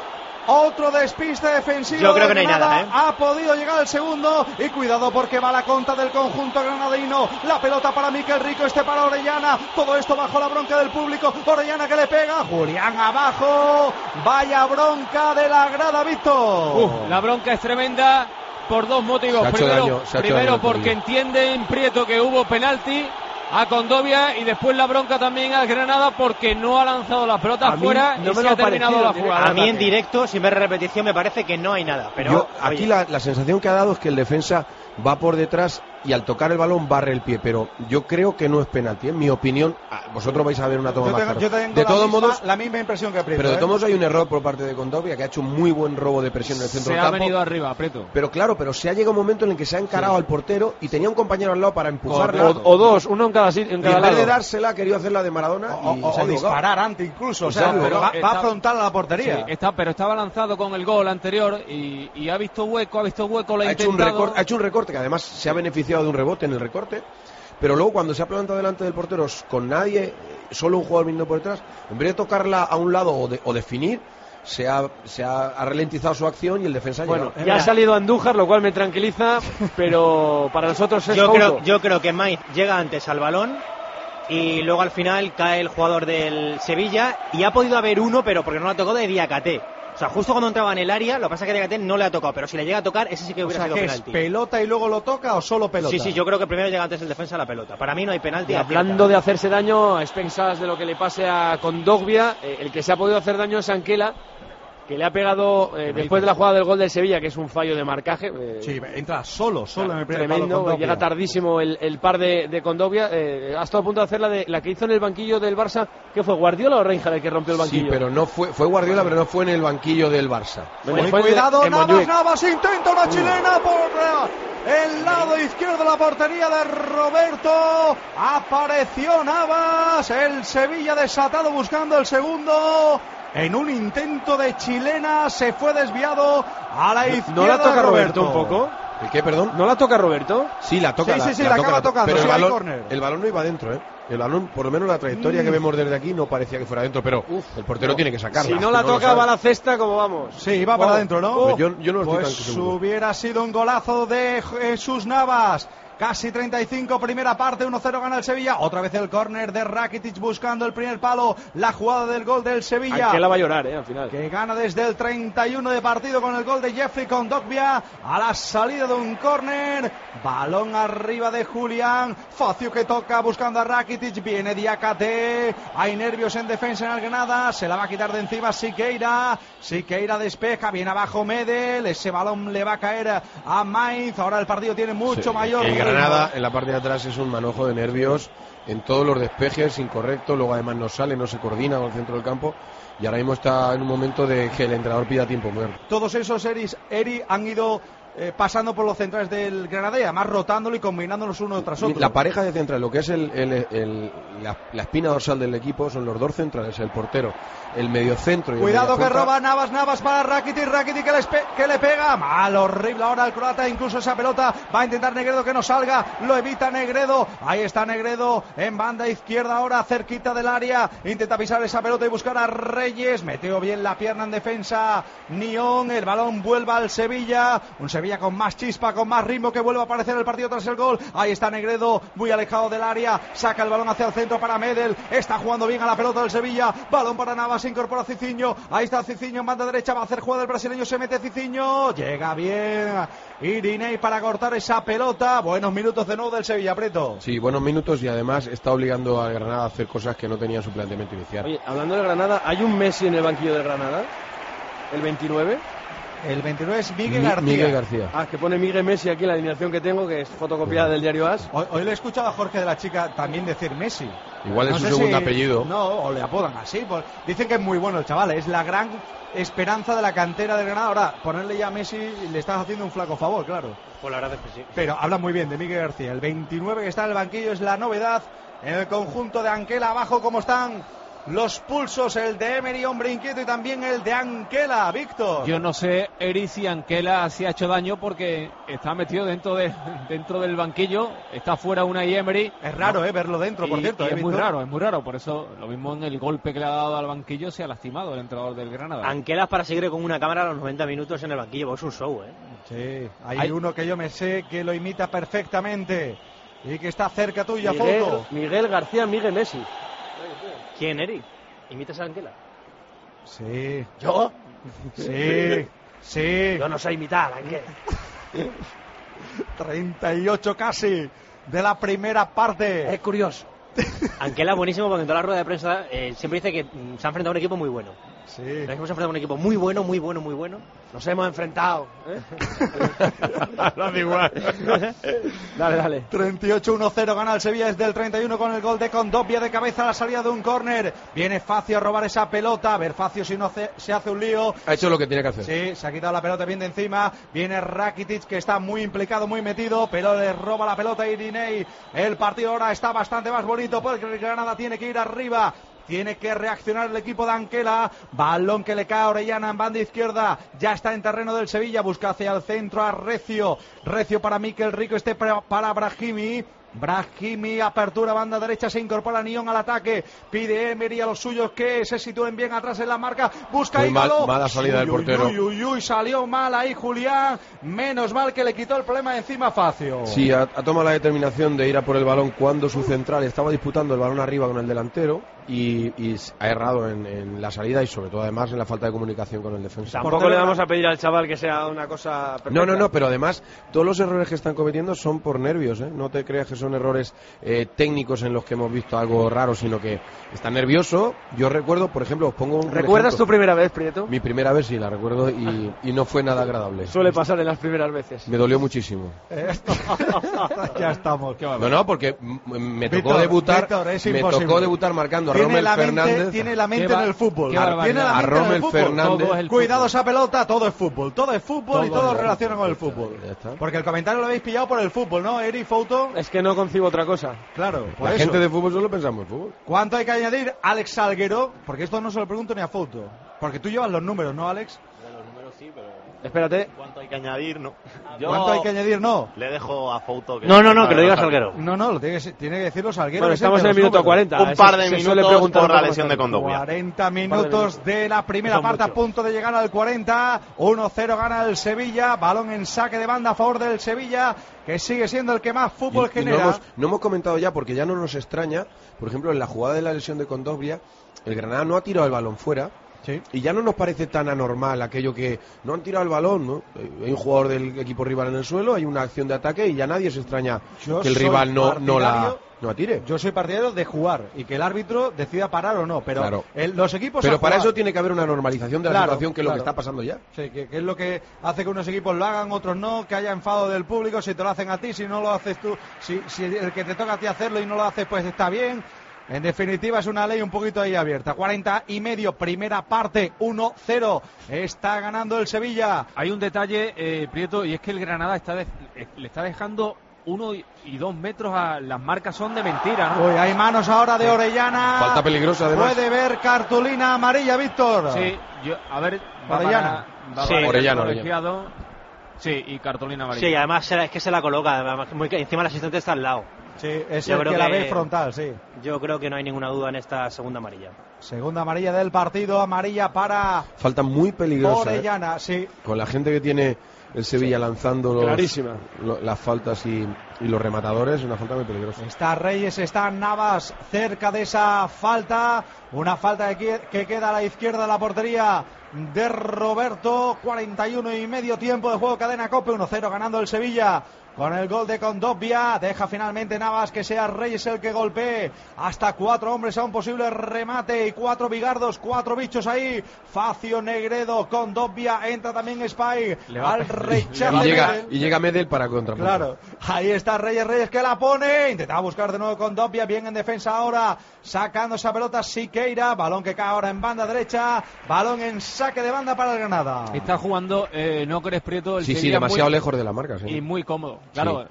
Otro despiste defensivo. Yo creo que no hay nada, Ha podido llegar el segundo. Y cuidado porque va la contra del conjunto granadino. La pelota para Miquel Rico, para Orellana. Todo esto bajo la bronca del público. Orellana que le pega. Julián abajo. Vaya bronca de la grada, Víctor. La bronca es tremenda por dos motivos. Primero porque entienden Prieto que hubo penalti a Condovia, y después la bronca también al Granada porque no ha lanzado la pelota afuera y se ha terminado la jugada. A mí en directo, sin ver repetición, me parece que no hay nada. Pero aquí la sensación que ha dado es que el defensa va por detrás y al tocar el balón barre el pie, pero yo creo que no es penalti, en mi opinión. Vosotros vais a ver una toma más clara. De todos modos, la misma impresión que Prieto. Pero de todos modos hay un error por parte de Condovia, que ha hecho un muy buen robo de presión en el centro del campo. Se ha venido arriba, Prieto. Pero claro, se ha llegado un momento en el que se ha encarado al portero y tenía un compañero al lado para empujarla. O dos, uno en cada y lado. En vez de dársela, ha querido hacerla de Maradona o disparar antes incluso. O sea, pero va a frontal a la portería. Sí, pero estaba lanzado con el gol anterior y ha visto hueco, lo ha intentado. Ha hecho un recorte que además se ha beneficiado de un rebote en el recorte. Pero luego cuando se ha plantado delante del portero con nadie, solo un jugador viniendo por detrás, en vez de tocarla a un lado o definir, se ha ralentizado su acción y el defensa ya ha salido Andújar, lo cual me tranquiliza, pero para nosotros es yo creo que Maiz llega antes al balón y luego al final cae el jugador del Sevilla y ha podido haber uno, pero porque no la tocó, de Diakate. O sea, justo cuando entraba en el área, lo que pasa es que Diakate no le ha tocado, pero si le llega a tocar, ese sí que hubiera sido penalti. ¿Es pelota y luego lo toca o solo pelota? Sí, yo creo que primero llega antes el defensa a la pelota. Para mí no hay penalti. Y hablando de hacerse daño, a expensas de lo que le pase a Condovia, el que se ha podido hacer daño es Anquela, que le ha pegado después de la jugada del gol del Sevilla, que es un fallo de marcaje. Sí, entra solo en el primer tremendo, palo. Llega tardísimo el par de Condovia. Ha estado a punto de hacer la que hizo en el banquillo del Barça. ¿Qué fue, Guardiola o Reinhardt el que rompió el banquillo? Sí, pero no fue Guardiola, pero no fue en el banquillo del Barça. Cuidado, Navas intenta una chilena por el lado izquierdo de la portería de Roberto. Apareció Navas, el Sevilla desatado buscando el segundo. En un intento de chilena se fue desviado a la izquierda. ¿No la toca Roberto un poco? ¿El qué, perdón? ¿No la toca Roberto? Sí, la toca. Sí, la acaba tocando. Pero el balón no iba adentro, El balón, por lo menos la trayectoria que vemos desde aquí, no parecía que fuera adentro, pero el portero tiene que sacarla. Si no la toca, va a la cesta, como vamos. Sí, va para adentro, ¿no? Yo no estoy tan seguro. Hubiera sido un golazo de Jesús Navas. Casi 35, primera parte, 1-0 gana el Sevilla. Otra vez el córner de Rakitic buscando el primer palo. La jugada del gol del Sevilla. Que la va a llorar, al final. Que gana desde el 31 de partido con el gol de Jeffrey Kondogbia. A la salida de un córner. Balón arriba de Julián. Facio que toca buscando a Rakitic. Viene Diakate. Hay nervios en defensa en el Granada. Se la va a quitar de encima Siqueira. Siqueira despeja. Viene abajo Medel. Ese balón le va a caer a Maiz. Ahora el partido tiene mucho mayor. Granada en la parte de atrás es un manojo de nervios en todos los despejes, incorrecto, luego además no sale, no se coordina con el centro del campo y ahora mismo está en un momento de que el entrenador pida tiempo muerto. Todos esos Eri han ido pasando por los centrales del Granada y además rotándolo y combinándolos uno tras otro. La pareja de centrales, lo que es la espina dorsal del equipo son los dos centrales, el portero, el mediocentro y cuidado el que roba Navas para Rakitic que le pega mal, horrible ahora el croata, incluso esa pelota va a intentar Negredo que no salga, lo evita Negredo, ahí está Negredo en banda izquierda ahora cerquita del área, intenta pisar esa pelota y buscar a Reyes, metió bien la pierna en defensa Nión, el balón vuelve al Sevilla, un Sevilla con más chispa, con más ritmo, que vuelve a aparecer el partido tras el gol, ahí está Negredo muy alejado del área, saca el balón hacia el centro para Medel, está jugando bien a la pelota del Sevilla, balón para Navas, se incorpora Cicinho, ahí está Cicinho en banda derecha, va a hacer jugada el brasileño, se mete Cicinho, llega bien Irinei para cortar esa pelota, buenos minutos de nuevo del Sevilla, Prieto. Sí, buenos minutos y además está obligando al Granada a hacer cosas que no tenía su planteamiento inicial. Oye, hablando de Granada, ¿hay un Messi en el banquillo de Granada? ¿El 29? El 29 es Miguel García. Ah, que pone Miguel Messi aquí en la alineación que tengo, que es fotocopiada del diario AS. Hoy le he escuchado a Jorge de la Chica también decir Messi. Igual es su segundo apellido. No, o le apodan así. Dicen que es muy bueno el chaval, es la gran esperanza de la cantera del Granada. Ahora, ponerle ya a Messi le estás haciendo un flaco favor, claro. Pues la verdad es que sí. Pero habla muy bien de Miguel García. El 29 que está en el banquillo es la novedad en el conjunto de Anquela. Abajo, ¿cómo están los pulsos, el de Emery, hombre inquieto, y también el de Anquela, Víctor. Yo no sé, Eri, si Anquela se ha hecho daño porque está metido dentro del banquillo, está fuera Unai Emery. Es raro, verlo dentro, por cierto. Es muy raro, por eso lo mismo en el golpe que le ha dado al banquillo se ha lastimado el entrenador del Granada. Anquela para seguir con una cámara a los 90 minutos en el banquillo, pues es un show, Sí, hay uno que yo me sé que lo imita perfectamente y que está cerca tuya, foto. Miguel García, Miguel Messi. ¿Quién, Eri? ¿Imitas a Anquela? Sí. ¿Yo? Sí. Yo no sé imitar a Anquela. 38 casi de la primera parte. Es curioso. Anquela buenísimo porque en toda la rueda de prensa siempre dice que se ha enfrentado a un equipo muy bueno. Sí. Nos hemos enfrentado a un equipo muy bueno. Nos hemos enfrentado. Lo hace igual. Dale. 38-1-0 gana el Sevilla desde el 31 con el gol de Kondogbia de cabeza a la salida de un córner. Viene Facio a robar esa pelota. A ver Facio si no se hace un lío. Ha hecho lo que tiene que hacer. Sí, se ha quitado la pelota bien de encima. Viene Rakitic, que está muy implicado, muy metido, pero le roba la pelota a Irinei. El partido ahora está bastante más bonito porque el Granada tiene que ir arriba. Tiene que reaccionar el equipo de Anquela. Balón que le cae a Orellana en banda izquierda. Ya está en terreno del Sevilla. Busca hacia el centro a Recio. Recio para Mikel Rico. Para Brahimi. Brahimi, apertura, banda derecha, se incorpora Nión al ataque, pide Emery a los suyos que se sitúen bien atrás en la marca, busca Ígalo. Mala salida del portero. Salió mal ahí Julián, menos mal que le quitó el problema de encima Facio. Sí, ha tomado la determinación de ir a por el balón cuando su central estaba disputando el balón arriba con el delantero y ha errado en la salida y sobre todo además en la falta de comunicación con el defensa. Tampoco le vamos a pedir al chaval que sea una cosa perfecta. No, pero además todos los errores que están cometiendo son por nervios, ¿eh? No te creas que son errores técnicos en los que hemos visto algo raro, sino que está nervioso. Yo recuerdo, por ejemplo, os pongo un ¿Recuerdas ejemplo. tu primera vez, Prieto? Mi primera vez sí, la recuerdo y no fue nada agradable. Suele pasar en las primeras veces. Me dolió muchísimo. Ya estamos. No, porque me tocó debutar marcando a Rommel Fernández. Tiene la mente en el fútbol. A Rommel Fernández. Cuidado esa pelota, todo es fútbol y todo relaciona con el fútbol. Porque el comentario lo habéis pillado por el fútbol, ¿no, Eri Fouto? Es que no concibo otra cosa. Claro, la gente de fútbol solo pensamos en fútbol. ¿Cuánto hay que añadir, Alex Salguero? Porque esto no se lo pregunto ni a Fouto. Porque tú llevas los números, ¿no, Alex? Los números sí, pero... Espérate. ¿Cuánto hay que añadir? No. ¿Cuánto hay que añadir? No. Le dejo a Fouto que... No, que lo diga Salguero. No, lo tiene que decirlo Salguero. Bueno, estamos en el minuto 40. Un par de minutos por la lesión de Kondogbia. 40 minutos de la primera parte, a punto de llegar al 40. 1-0 gana el Sevilla. Balón en saque de banda a favor del Sevilla, que sigue siendo el que más fútbol genera. No hemos comentado ya, porque ya no nos extraña, por ejemplo, en la jugada de la lesión de Kondogbia, el Granada no ha tirado el balón fuera. Sí. Y ya no nos parece tan anormal aquello que no han tirado el balón, ¿no? Hay un jugador del equipo rival en el suelo, hay una acción de ataque y ya nadie se extraña que el rival no la tire. Yo soy partidario de jugar y que el árbitro decida parar o no, pero claro. Los equipos... Pero para eso tiene que haber una normalización de la situación, que es lo que está pasando ya. Sí, que es lo que hace que unos equipos lo hagan, otros no, que haya enfado del público, si te lo hacen a ti, si no lo haces tú, si el que te toca a ti hacerlo y no lo haces, pues está bien. En definitiva es una ley un poquito ahí abierta. 40 y medio, primera parte, 1-0. Está ganando el Sevilla. Hay un detalle, Prieto, y es que el Granada le está dejando 1 y 2 metros a las marcas, son de mentira, ¿no? Uy, hay manos ahora de Orellana. Falta peligrosa, además. Puede ver cartulina amarilla, Víctor. Sí, a ver, Orellana. Orellana. Sí, y cartulina amarilla. Sí, además es que se la coloca, además, encima el asistente está al lado. Sí, es el que la ve frontal, sí. Yo creo que no hay ninguna duda en esta segunda amarilla. Segunda amarilla del partido, amarilla para... Falta muy peligrosa. Orellana, sí. Con la gente que tiene el Sevilla lanzando las faltas y los rematadores, una falta muy peligrosa. Está Reyes, está Navas cerca de esa falta. Una falta que queda a la izquierda de la portería de Roberto. 41 y medio tiempo de juego, cadena COPE, 1-0 ganando el Sevilla. Con el gol de Kondogbia, deja finalmente Navas que sea Reyes el que golpee. Hasta 4 hombres a un posible remate y 4 bigardos, 4 bichos ahí. Facio, Negredo, Kondogbia, entra también Spy al rechazo. Y llega Medel para contrapuntar. Claro, ahí está Reyes que la pone. Intentaba buscar de nuevo Kondogbia, bien en defensa ahora. Sacando esa pelota Siqueira, balón que cae ahora en banda derecha. Balón en saque de banda para el Granada. Está jugando, ¿no crees, Prieto? El sí, demasiado lejos de la marca. Sí. Y muy cómodo. Claro,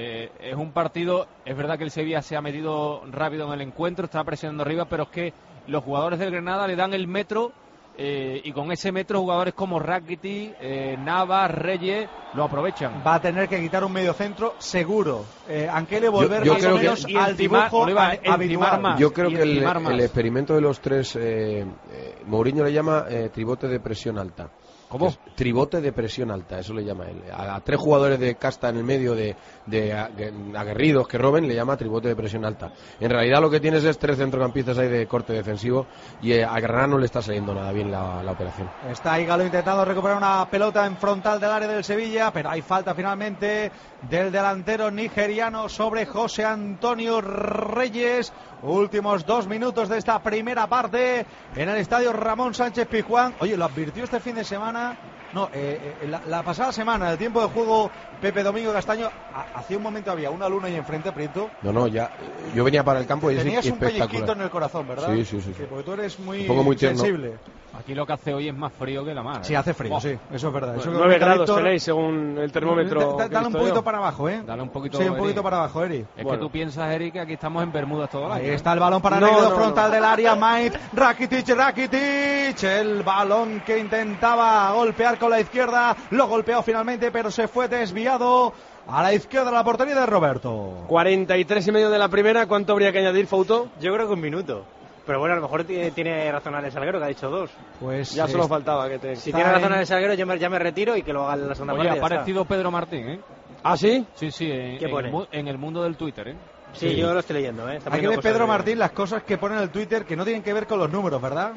es un partido, es verdad que el Sevilla se ha metido rápido en el encuentro, está presionando arriba, pero es que los jugadores del Granada le dan el metro, y con ese metro jugadores como Rakitic, Navas, Reyes lo aprovechan. Va a tener que quitar un mediocentro seguro. Ankele volver yo más creo o menos que al dibujo habitual. más. Yo creo que el experimento de los tres, Mourinho le llama tribote de presión alta. ¿Cómo? Tribote de presión alta, eso le llama él. A 3 jugadores de casta en el medio de aguerridos que roben, le llama tribote de presión alta. En realidad lo que tienes es 3 centrocampistas ahí de corte defensivo, y a Granada no le está saliendo nada bien la operación. Está ahí Galo intentando recuperar una pelota en frontal del área del Sevilla, pero hay falta finalmente del delantero nigeriano sobre José Antonio Reyes. Últimos 2 minutos de esta primera parte en el estadio Ramón Sánchez Pizjuán. Oye, lo advirtió este fin de semana, la pasada semana, el tiempo de juego, Pepe Domingo Castaño. Hacía un momento había una luna ahí enfrente, Prieto. Ya, yo venía para el campo y es tenías espectacular. un pellizquito en el corazón, ¿verdad? Sí. Porque tú eres muy sensible. Aquí lo que hace hoy es más frío que la mar. Sí, hace frío, sí, eso es verdad. Bueno, 9 grados tenéis según el termómetro. Dale un poquito para abajo, Dale un poquito. Sí, un poquito para abajo, Eri. Es que tú piensas, Eri, que aquí estamos en Bermudas todo el año. Ahí está el balón para Negredo, frontal del área, Mait, Rakitic, el balón que intentaba golpear con la izquierda, lo golpeó finalmente, pero se fue desviado a la izquierda de la portería de Roberto. 43,5 de la primera. ¿Cuánto habría que añadir, Fouto? Yo creo que 1 minuto. Pero bueno, a lo mejor tiene razón Alex Salguero, que ha dicho 2. Pues ya solo faltaba que te... Si tiene razón Alex Salguero, ya me retiro y que lo haga en la segunda parte. Ha aparecido Pedro Martín, ¿eh? ¿Ah, sí? Sí, en el mundo del Twitter, ¿eh? Sí, yo lo estoy leyendo, ¿eh? Hay que ver Pedro Martín las cosas que pone en el Twitter que no tienen que ver con los números, ¿verdad?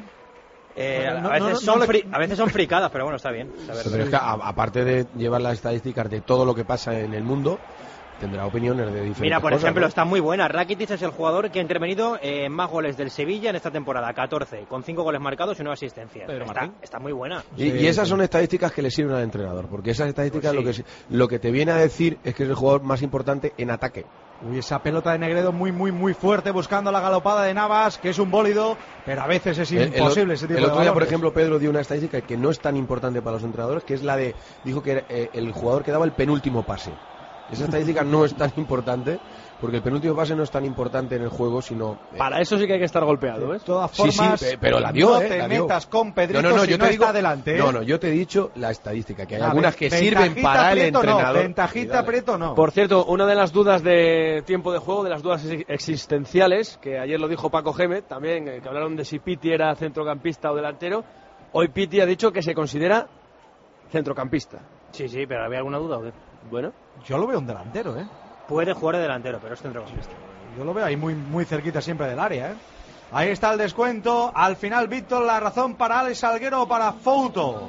A veces son fricadas, pero bueno, está bien. Pero es que aparte de llevar las estadísticas de todo lo que pasa en el mundo, tendrá opiniones de diferentes Mira, por cosas, ejemplo, ¿no? está muy buena. Rakitic es el jugador que ha intervenido en más goles del Sevilla en esta temporada, 14, con 5 goles marcados y 9 asistencias. Está muy buena. Y esas son estadísticas que le sirven al entrenador, porque esas estadísticas lo que te viene a decir es que es el jugador más importante en ataque. Uy, esa pelota de Negredo muy fuerte, buscando la galopada de Navas, que es un bólido, pero a veces es imposible ese tipo de El otro día, balones. por ejemplo, Pedro dio una estadística que no es tan importante para los entrenadores, que es la de, dijo que era el jugador que daba el penúltimo pase. Esa estadística no es tan importante, porque el penúltimo pase no es tan importante en el juego, sino... Para eso sí que hay que estar golpeado, ¿eh? De todas formas, sí, pero la dio, no te metas con Pedrito si no está adelante. No, yo te he dicho la estadística, que hay algunas que sirven para el entrenador. Ventajita Prieto no. Por cierto, una de las dudas de tiempo de juego, de las dudas existenciales, que ayer lo dijo Paco Gémez, también, que hablaron de si Piti era centrocampista o delantero, hoy Piti ha dicho que se considera centrocampista. Sí, pero ¿había alguna duda o qué? Bueno, yo lo veo un delantero, ¿eh? Puede jugar de delantero, pero es centrocampista. Yo lo veo ahí muy cerquita siempre del área, ¿eh? Ahí está el descuento. Al final, Víctor, la razón para Alex Salguero o para Fouto.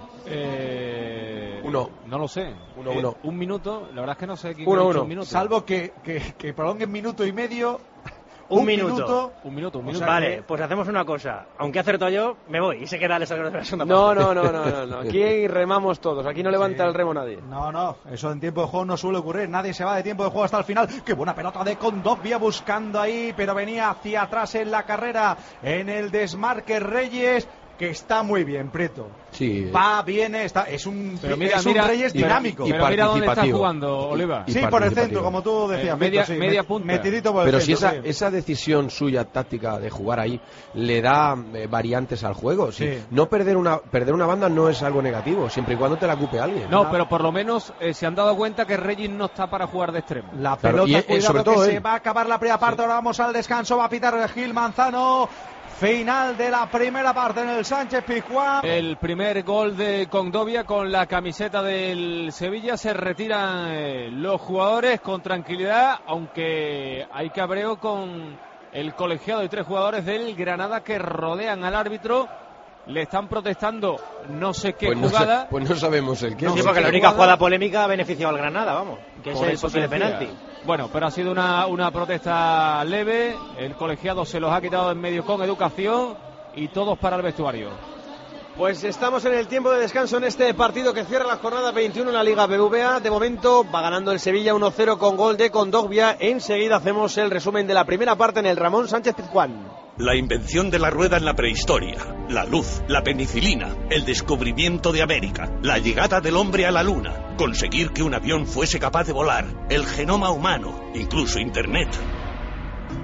No lo sé. 1-1. 1 minuto, la verdad es que no sé. 1-1. Salvo que prolonguen minuto y medio. Un minuto. Vale, pues hacemos una cosa. Aunque acerto yo, me voy y se queda Alex Salguero de la segunda parte. No. Aquí remamos todos. Aquí no levanta el remo nadie. No. Eso en tiempo de juego no suele ocurrir. Nadie se va de tiempo de juego hasta el final. Qué buena pelota de Kondogbia buscando ahí, pero venía hacia atrás en la carrera. En el desmarque Reyes, que está muy bien, Prieto. Sí. Viene, es un Reyes Pero dinámico. mira dónde está jugando, Oliva. Sí, por el centro, como tú decías. Media punta. Metidito por el pero centro. Si esa decisión suya táctica de jugar ahí le da variantes al juego. Sí. No perder una banda no es algo negativo, siempre y cuando te la ocupe alguien. No, pero por lo menos se han dado cuenta que Reyes no está para jugar de extremo. La pelota, cuidado sobre todo, que se va a acabar la primera parte. Ahora vamos al descanso, va a pitar Gil Manzano. Final de la primera parte en el Sánchez Pizjuán. El primer gol de Kondogbia con la camiseta del Sevilla. Se retiran los jugadores con tranquilidad, aunque hay cabreo con el colegiado y 3 jugadores del Granada que rodean al árbitro. Le están protestando no sé qué jugada. Pues no sabemos el qué. Sí, porque la única jugada polémica ha beneficiado al Granada, vamos, que es el posible penalti. Bueno, pero ha sido una protesta leve. El colegiado se los ha quitado en medio con educación y todos para el vestuario. Pues estamos en el tiempo de descanso en este partido que cierra la jornada 21 en la Liga BBVA. De momento va ganando el Sevilla 1-0 con gol de Kondogbia. Enseguida hacemos el resumen de la primera parte en el Ramón Sánchez Pizjuán. La invención de la rueda en la prehistoria, la luz, la penicilina, el descubrimiento de América, la llegada del hombre a la luna, conseguir que un avión fuese capaz de volar, el genoma humano, incluso Internet.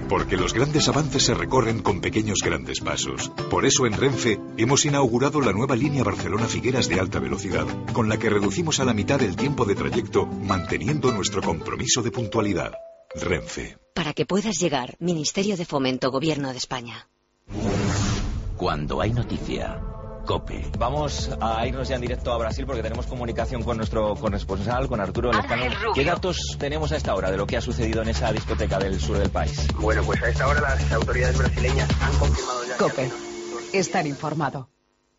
Porque los grandes avances se recorren con pequeños grandes pasos. Por eso en Renfe hemos inaugurado la nueva línea Barcelona-Figueras de alta velocidad, con la que reducimos a la mitad el tiempo de trayecto, manteniendo nuestro compromiso de puntualidad. Renfe. Para que puedas llegar, Ministerio de Fomento, Gobierno de España. Cuando hay noticia, COPE. Vamos a irnos ya en directo a Brasil porque tenemos comunicación con nuestro corresponsal, con Arturo Lezcano. ¿Qué datos tenemos a esta hora de lo que ha sucedido en esa discoteca del sur del país? Bueno, pues a esta hora las autoridades brasileñas han confirmado ya... COPE. Estar informado.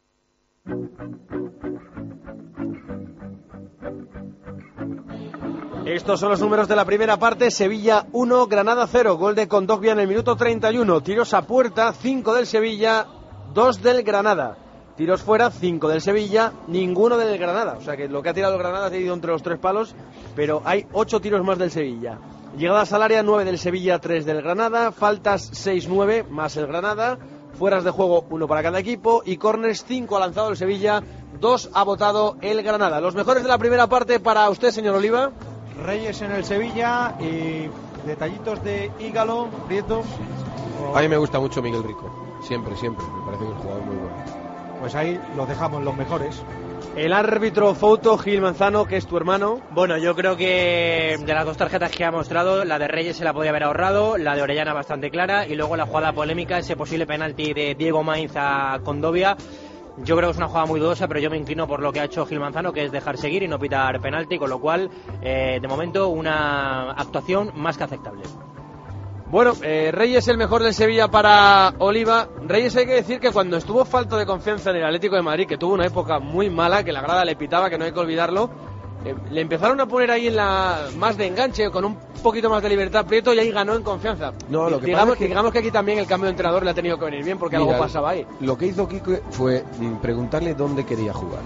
Estos son los números de la primera parte. Sevilla 1, Granada 0. Gol de Kondogbia en el minuto 31. Tiros a puerta, 5 del Sevilla, 2 del Granada. Tiros fuera, 5 del Sevilla, ninguno del Granada. O sea que lo que ha tirado el Granada ha ido entre los 3 palos, pero hay 8 tiros más del Sevilla. Llegadas al área, 9 del Sevilla, 3 del Granada. Faltas 6-9 más el Granada. Fueras de juego, 1 para cada equipo. Y córners, 5 ha lanzado el Sevilla, 2 ha votado el Granada. Los mejores de la primera parte para usted, señor Oliva. Reyes en el Sevilla y detallitos de Ígalo, Prieto. A mí me gusta mucho Miguel Rico. Siempre, siempre. Me parece un jugador muy bueno. Pues ahí los dejamos, los mejores. El árbitro Fouto, Gil Manzano, que es tu hermano. Bueno, yo creo que de las 2 tarjetas que ha mostrado, la de Reyes se la podía haber ahorrado, la de Orellana bastante clara, y luego la jugada polémica, ese posible penalti de Diego Mainz a Kondogbia. Yo creo que es una jugada muy dudosa, pero yo me inclino por lo que ha hecho Gil Manzano, que es dejar seguir y no pitar penalti, con lo cual, de momento, una actuación más que aceptable. Bueno, Reyes el mejor del Sevilla para Oliva. Reyes, hay que decir que cuando estuvo falto de confianza en el Atlético de Madrid, que tuvo una época muy mala, que la grada le pitaba, que no hay que olvidarlo, le empezaron a poner ahí en la más de enganche, con un poquito más de libertad Prieto, y ahí ganó en confianza. No, lo que digamos, pasa es digamos que aquí también el cambio de entrenador le ha tenido que venir bien, porque mira, algo pasaba ahí. Lo que hizo Quique fue preguntarle dónde quería jugar.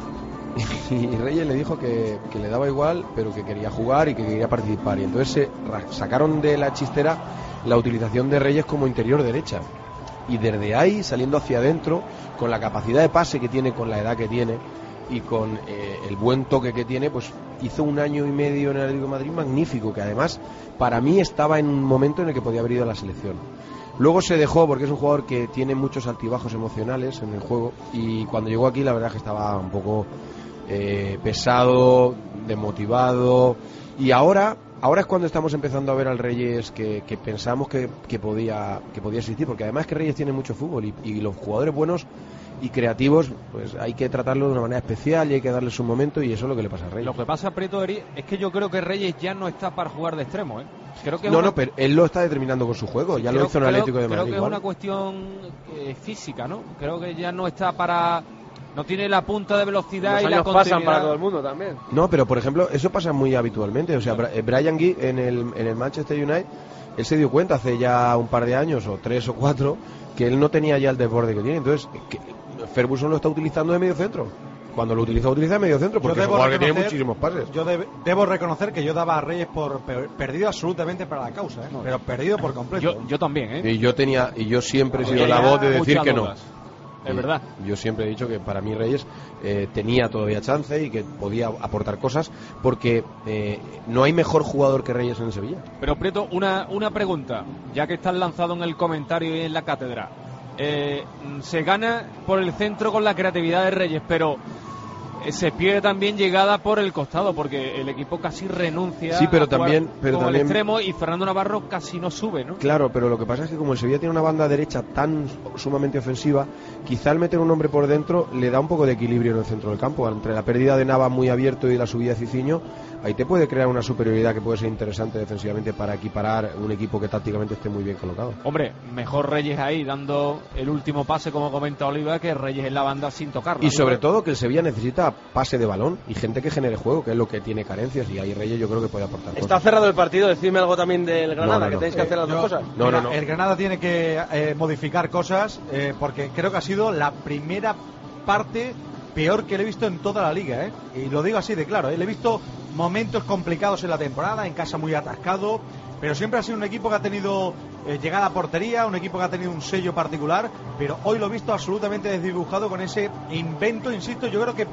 Y Reyes le dijo que le daba igual, pero que quería jugar y que quería participar. Y entonces sacaron de la chistera la utilización de Reyes como interior derecha. Y desde ahí, saliendo hacia adentro, con la capacidad de pase que tiene, con la edad que tiene y con el buen toque que tiene, pues hizo un año y medio en el Atlético de Madrid magnífico, que además para mí estaba en un momento en el que podía haber ido a la selección. Luego se dejó porque es un jugador que tiene muchos altibajos emocionales en el juego, y cuando llegó aquí la verdad es que estaba un poco pesado, demotivado, y ahora es cuando estamos empezando a ver al Reyes que pensamos que podía existir, porque además que Reyes tiene mucho fútbol y los jugadores buenos y creativos, pues hay que tratarlo de una manera especial y hay que darle su momento, y eso es lo que le pasa a Reyes. Lo que pasa, Prieto, es que yo creo que Reyes ya no está para jugar de extremo, ¿eh? Creo que no, pero él lo está determinando con su juego, ya lo hizo en el Atlético de Madrid. Creo que igual. Es una cuestión física, ¿no? Creo que ya no está para... No tiene la punta de velocidad y la continuidad. Pasan para todo el mundo también. No, pero por ejemplo, eso pasa muy habitualmente. O sea, Brian Gee en el Manchester United, él se dio cuenta hace ya un par de años, o 3 o 4, que él no tenía ya el desborde que tiene. Entonces, Ferguson lo está utilizando de medio centro. Cuando lo utiliza de medio centro, porque es un jugador que tiene muchísimos pases. Yo debo reconocer que yo daba a Reyes por perdido absolutamente para la causa, ¿eh? Pero perdido por completo. Yo también, ¿eh? Y yo siempre he sido la voz de decir que no. Es verdad. Yo siempre he dicho que para mí Reyes tenía todavía chance y que podía aportar cosas, porque no hay mejor jugador que Reyes en el Sevilla. Pero Prieto, una pregunta, ya que estás lanzado en el comentario y en la cátedra. Se gana por el centro con la creatividad de Reyes, pero se pierde también llegada por el costado, porque el equipo casi renuncia pero a también, con el extremo, y Fernando Navarro casi no sube, ¿no? Claro, pero lo que pasa es que como el Sevilla tiene una banda derecha tan sumamente ofensiva, quizá al meter un hombre por dentro le da un poco de equilibrio en el centro del campo. Entre la pérdida de Nava muy abierto y la subida de Cicinho, ahí te puede crear una superioridad que puede ser interesante defensivamente para equiparar un equipo que tácticamente esté muy bien colocado. Hombre, mejor Reyes ahí dando el último pase, como comenta Oliva, que Reyes en la banda sin tocarla. Y sobre todo que el Sevilla necesita pase de balón y gente que genere juego, que es lo que tiene carencias, y ahí Reyes yo creo que puede aportar. Está cerrado el partido, decidme algo también del Granada, que tenéis que hacer las dos cosas. No. El Granada tiene que modificar cosas, porque creo que ha sido la primera parte peor que le he visto en toda la liga, y lo digo así de claro, le he visto momentos complicados en la temporada, en casa muy atascado, pero siempre ha sido un equipo que ha tenido llegada a portería, un equipo que ha tenido un sello particular, pero hoy lo he visto absolutamente desdibujado con ese invento, insisto, yo creo que por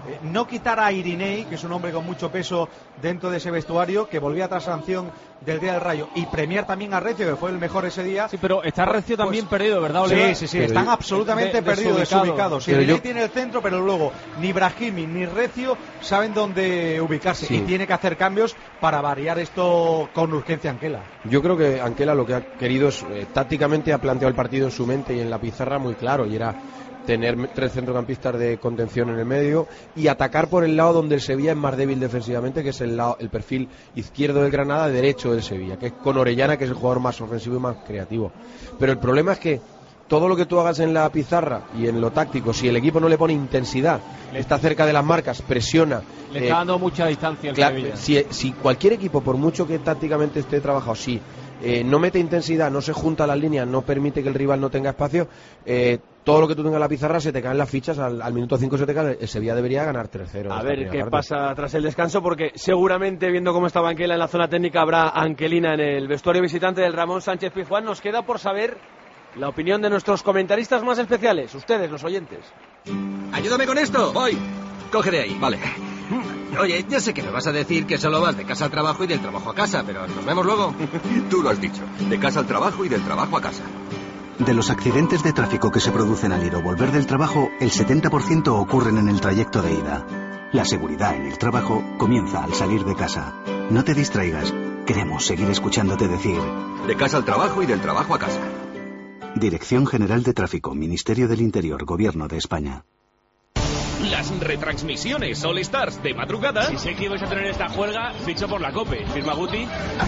no quitar a Irinei, que es un hombre con mucho peso dentro de ese vestuario, que volvía tras sanción del día del Rayo, y premiar también a Recio, que fue el mejor ese día. Sí, pero está Recio también perdido, ¿verdad, Oliva? Sí, están absolutamente perdidos, desubicados. Irinei tiene el centro, pero luego ni Brahimi ni Recio saben dónde ubicarse, y tiene que hacer cambios para variar esto con urgencia Anquela. Yo creo que Anquela lo que ha querido es, tácticamente ha planteado el partido en su mente y en la pizarra muy claro, y era tener 3 centrocampistas de contención en el medio y atacar por el lado donde el Sevilla es más débil defensivamente, que es el perfil izquierdo del Granada, derecho del Sevilla, que es con Orellana, que es el jugador más ofensivo y más creativo. Pero el problema es que todo lo que tú hagas en la pizarra y en lo táctico, si el equipo no le pone intensidad, está cerca de las marcas, presiona, le está dando mucha distancia al Sevilla. Si cualquier equipo, por mucho que tácticamente esté trabajado, no mete intensidad, no se junta a las líneas, no permite que el rival no tenga espacio, todo lo que tú tengas en la pizarra se te caen las fichas, al minuto 5 se te cae. El Sevilla debería ganar 3-0. A ver qué pasa tras el descanso, porque seguramente, viendo cómo estaba Anquela en la zona técnica, habrá Anquelina en el vestuario visitante del Ramón Sánchez Pizjuán. Nos queda por saber la opinión de nuestros comentaristas más especiales, ustedes, los oyentes. ¡Ayúdame con esto! Voy. Coge de ahí. Vale. Oye, ya sé que me vas a decir que solo vas de casa al trabajo y del trabajo a casa, pero nos vemos luego. Tú lo has dicho. De casa al trabajo y del trabajo a casa. De los accidentes de tráfico que se producen al ir o volver del trabajo, el 70% ocurren en el trayecto de ida. La seguridad en el trabajo comienza al salir de casa. No te distraigas. Queremos seguir escuchándote decir... De casa al trabajo y del trabajo a casa. Dirección General de Tráfico, Ministerio del Interior, Gobierno de España. Las retransmisiones All Stars de madrugada. Si sé que vais a tener esta juelga, ficho por la COPE. ¿Firma Guti?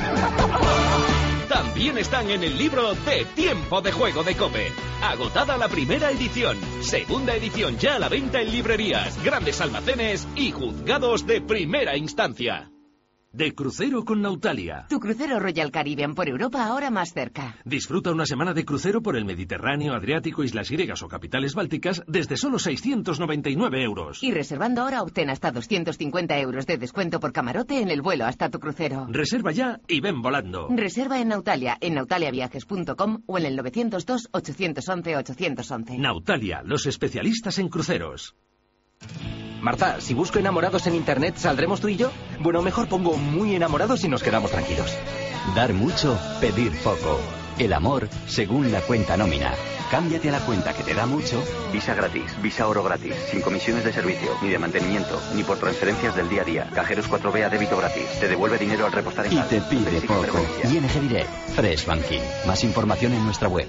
También están en el libro de Tiempo de Juego de COPE. Agotada la primera edición. Segunda edición ya a la venta en librerías, grandes almacenes y juzgados de primera instancia. De crucero con Nautalia. Tu crucero Royal Caribbean por Europa ahora más cerca. Disfruta una semana de crucero por el Mediterráneo, Adriático, Islas Griegas o capitales bálticas desde solo 699 euros. Y reservando ahora obtén hasta 250 euros de descuento por camarote en el vuelo hasta tu crucero. Reserva ya y ven volando. Reserva en Nautalia, en nautaliaviajes.com o en el 902-811-811. Nautalia, los especialistas en cruceros. Marta, si busco enamorados en internet, ¿saldremos tú y yo? Bueno, mejor pongo muy enamorados y nos quedamos tranquilos. Dar mucho, pedir poco. El amor según la cuenta nómina. Cámbiate a la cuenta que te da mucho. Visa gratis, Visa Oro gratis, sin comisiones de servicio, ni de mantenimiento, ni por transferencias del día a día. Cajeros 4B a débito gratis. Te devuelve dinero al repostar en y casa. Te pide poco. ING Direct. Fresh Banking. Más información en nuestra web.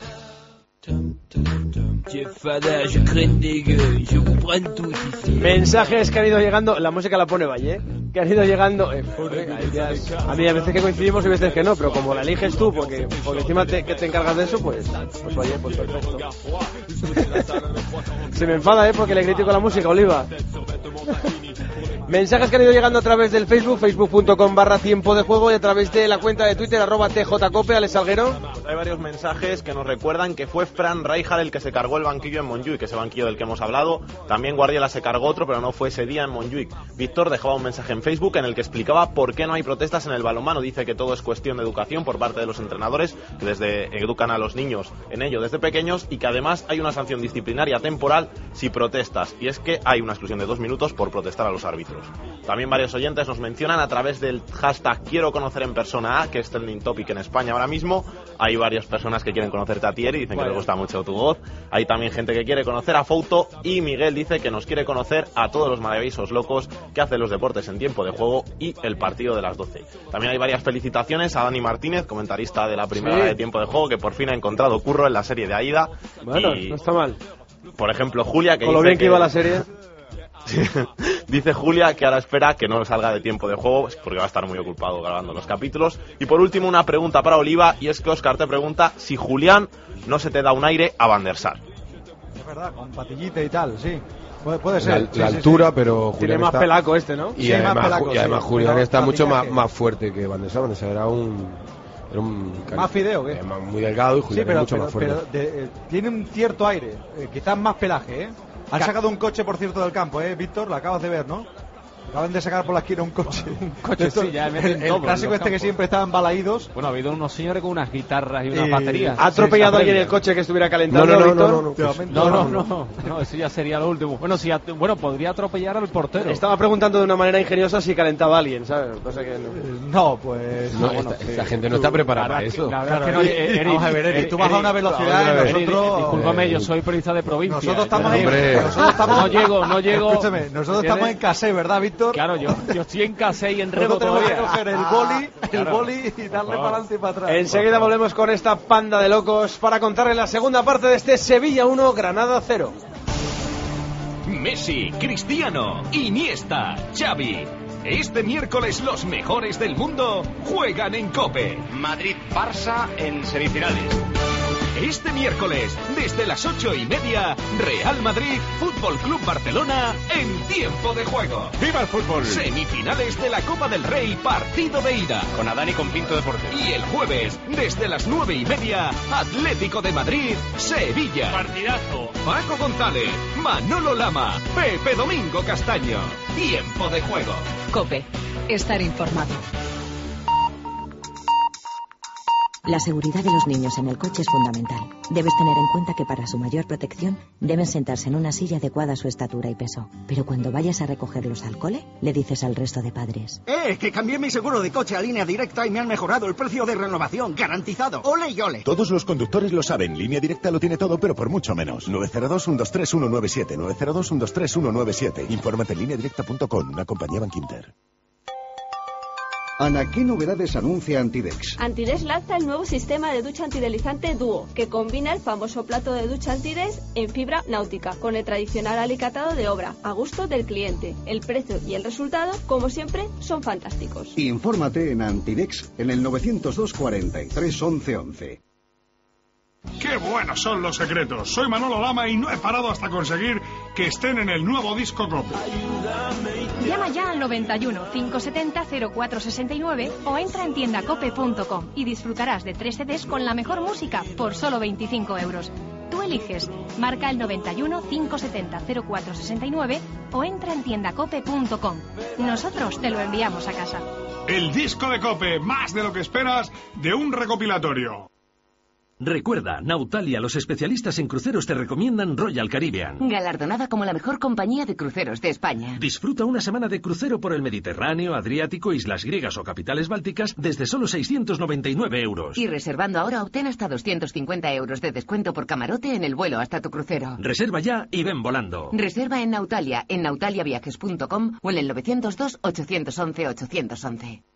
Mensajes que han ido llegando, la música la pone Valle, que han ido llegando. A mí a veces que coincidimos y a veces que no, pero como la eliges tú, porque encima que te encargas de eso, pues oye, pues perfecto. Se me enfada, porque le critico la música, Oliva. Mensajes que han ido llegando a través del Facebook, facebook.com/tiempo de juego, y a través de la cuenta de Twitter @tjcope. Alex Salguero. Pues hay varios mensajes que nos recuerdan que fue Fran Rijkaard el que se cargó el banquillo en Montjuic, ese banquillo del que hemos hablado. También Guardiola se cargó otro, pero no fue ese día en Montjuic. Víctor dejaba un mensaje en Facebook en el que explicaba por qué no hay protestas en el balonmano. Dice que todo es cuestión de educación por parte de los entrenadores, que educan a los niños en ello desde pequeños, y que además hay una sanción disciplinaria temporal si protestas, y es que hay una exclusión de 2 minutos por protestar a los árbitros. También varios oyentes nos mencionan a través del hashtag quiero conocer en persona a, que es trending topic en España ahora mismo. Hay varias personas que quieren conocerte a ti, y dicen que les gusta mucho tu voz. Hay también gente que quiere conocer a Fouto, y Miguel dice que nos quiere conocer a todos los maravillosos locos que hacen los deportes en tiempo de juego y el partido de las 12. También hay varias felicitaciones a Dani Martínez, comentarista de la primera de tiempo de juego, que por fin ha encontrado curro en la serie de Aida. Bueno, no está mal. Por ejemplo, Julia, que con lo bien que iba la serie. Dice Julia que ahora espera que no salga de tiempo de juego porque va a estar muy ocupado grabando los capítulos. Y por último, una pregunta para Oliva, y es que Óscar te pregunta si Julián no se te da un aire a Van der Sar. Es verdad, con patillita y tal, sí. Puede ser. La altura, pero Julián tiene más pelaco ¿no? Y además Julián está mucho más fuerte que Van der Sar. Van der Sar era un más fideo, ¿qué? Muy delgado, y Julián es mucho más fuerte. Pero tiene un cierto aire, quizás más pelaje, Han sacado un coche, por cierto, del campo, Víctor, lo acabas de ver, ¿no? Acaban de sacar por la esquina un coche. Un coche, sí, ya meten el todo clásico en los que campos. siempre estaban balaídos. Bueno, ha habido unos señores con unas guitarras y unas baterías. ¿Ha atropellado a alguien el coche que estuviera calentando, Víctor? No, eso ya sería lo último. Bueno, podría atropellar al portero. Estaba preguntando de una manera ingeniosa si calentaba a alguien, ¿sabes? Cosa que no, pues... No, esta gente no está preparada para eso. La verdad es que no, Eric, vamos a ver, Eric, tú vas a una velocidad y nosotros... Discúlpame, yo soy periodista de provincia. Nosotros estamos No llego. Escúchame, nosotros estamos en casé, ¿verdad, Víctor? Claro, yo estoy en casé y en rebo todavía. Tenemos que coger el boli y darle para adelante y para atrás. Enseguida volvemos con esta panda de locos para contarles la segunda parte de este Sevilla 1, Granada 0. Messi, Cristiano, Iniesta, Xavi. Este miércoles los mejores del mundo juegan en COPE. Madrid-Barça en semifinales. Este miércoles, desde las 8:30, Real Madrid, Fútbol Club Barcelona, en tiempo de juego. ¡Viva el fútbol! Semifinales de la Copa del Rey, partido de ida. Con Adán y con Pinto de portero. Y el jueves, desde las 9:30, Atlético de Madrid, Sevilla. Partidazo. Paco González, Manolo Lama, Pepe Domingo Castaño. Tiempo de juego. COPE. Estar informado. La seguridad de los niños en el coche es fundamental. Debes tener en cuenta que para su mayor protección deben sentarse en una silla adecuada a su estatura y peso. Pero cuando vayas a recogerlos al cole, le dices al resto de padres: Que cambié mi seguro de coche a Línea Directa y me han mejorado el precio de renovación, garantizado. ¡Ole y ole! Todos los conductores lo saben. Línea Directa lo tiene todo, pero por mucho menos. 902-123-197. 902-123-197. Infórmate en lineadirecta.com, una compañía Bankinter. Ana, ¿qué novedades anuncia Antidex? Antidex lanza el nuevo sistema de ducha antideslizante Duo, que combina el famoso plato de ducha Antidex en fibra náutica con el tradicional alicatado de obra, a gusto del cliente. El precio y el resultado, como siempre, son fantásticos. Infórmate en Antidex en el 902 43 11 11. ¡Qué buenos son los secretos! Soy Manolo Lama y no he parado hasta conseguir que estén en el nuevo disco COPE. Llama ya al 91 570 0469 o entra en tiendacope.com y disfrutarás de 3 CDs con la mejor música por solo 25 euros. Tú eliges, marca el 91 570 0469 o entra en tiendacope.com. Nosotros te lo enviamos a casa. El disco de COPE, más de lo que esperas de un recopilatorio. Recuerda, Nautalia, los especialistas en cruceros te recomiendan Royal Caribbean. Galardonada como la mejor compañía de cruceros de España. Disfruta una semana de crucero por el Mediterráneo, Adriático, Islas Griegas o capitales bálticas desde solo 699 euros. Y reservando ahora obtén hasta 250 euros de descuento por camarote en el vuelo hasta tu crucero. Reserva ya y ven volando. Reserva en Nautalia, en nautaliaviajes.com o en el 902 811 811.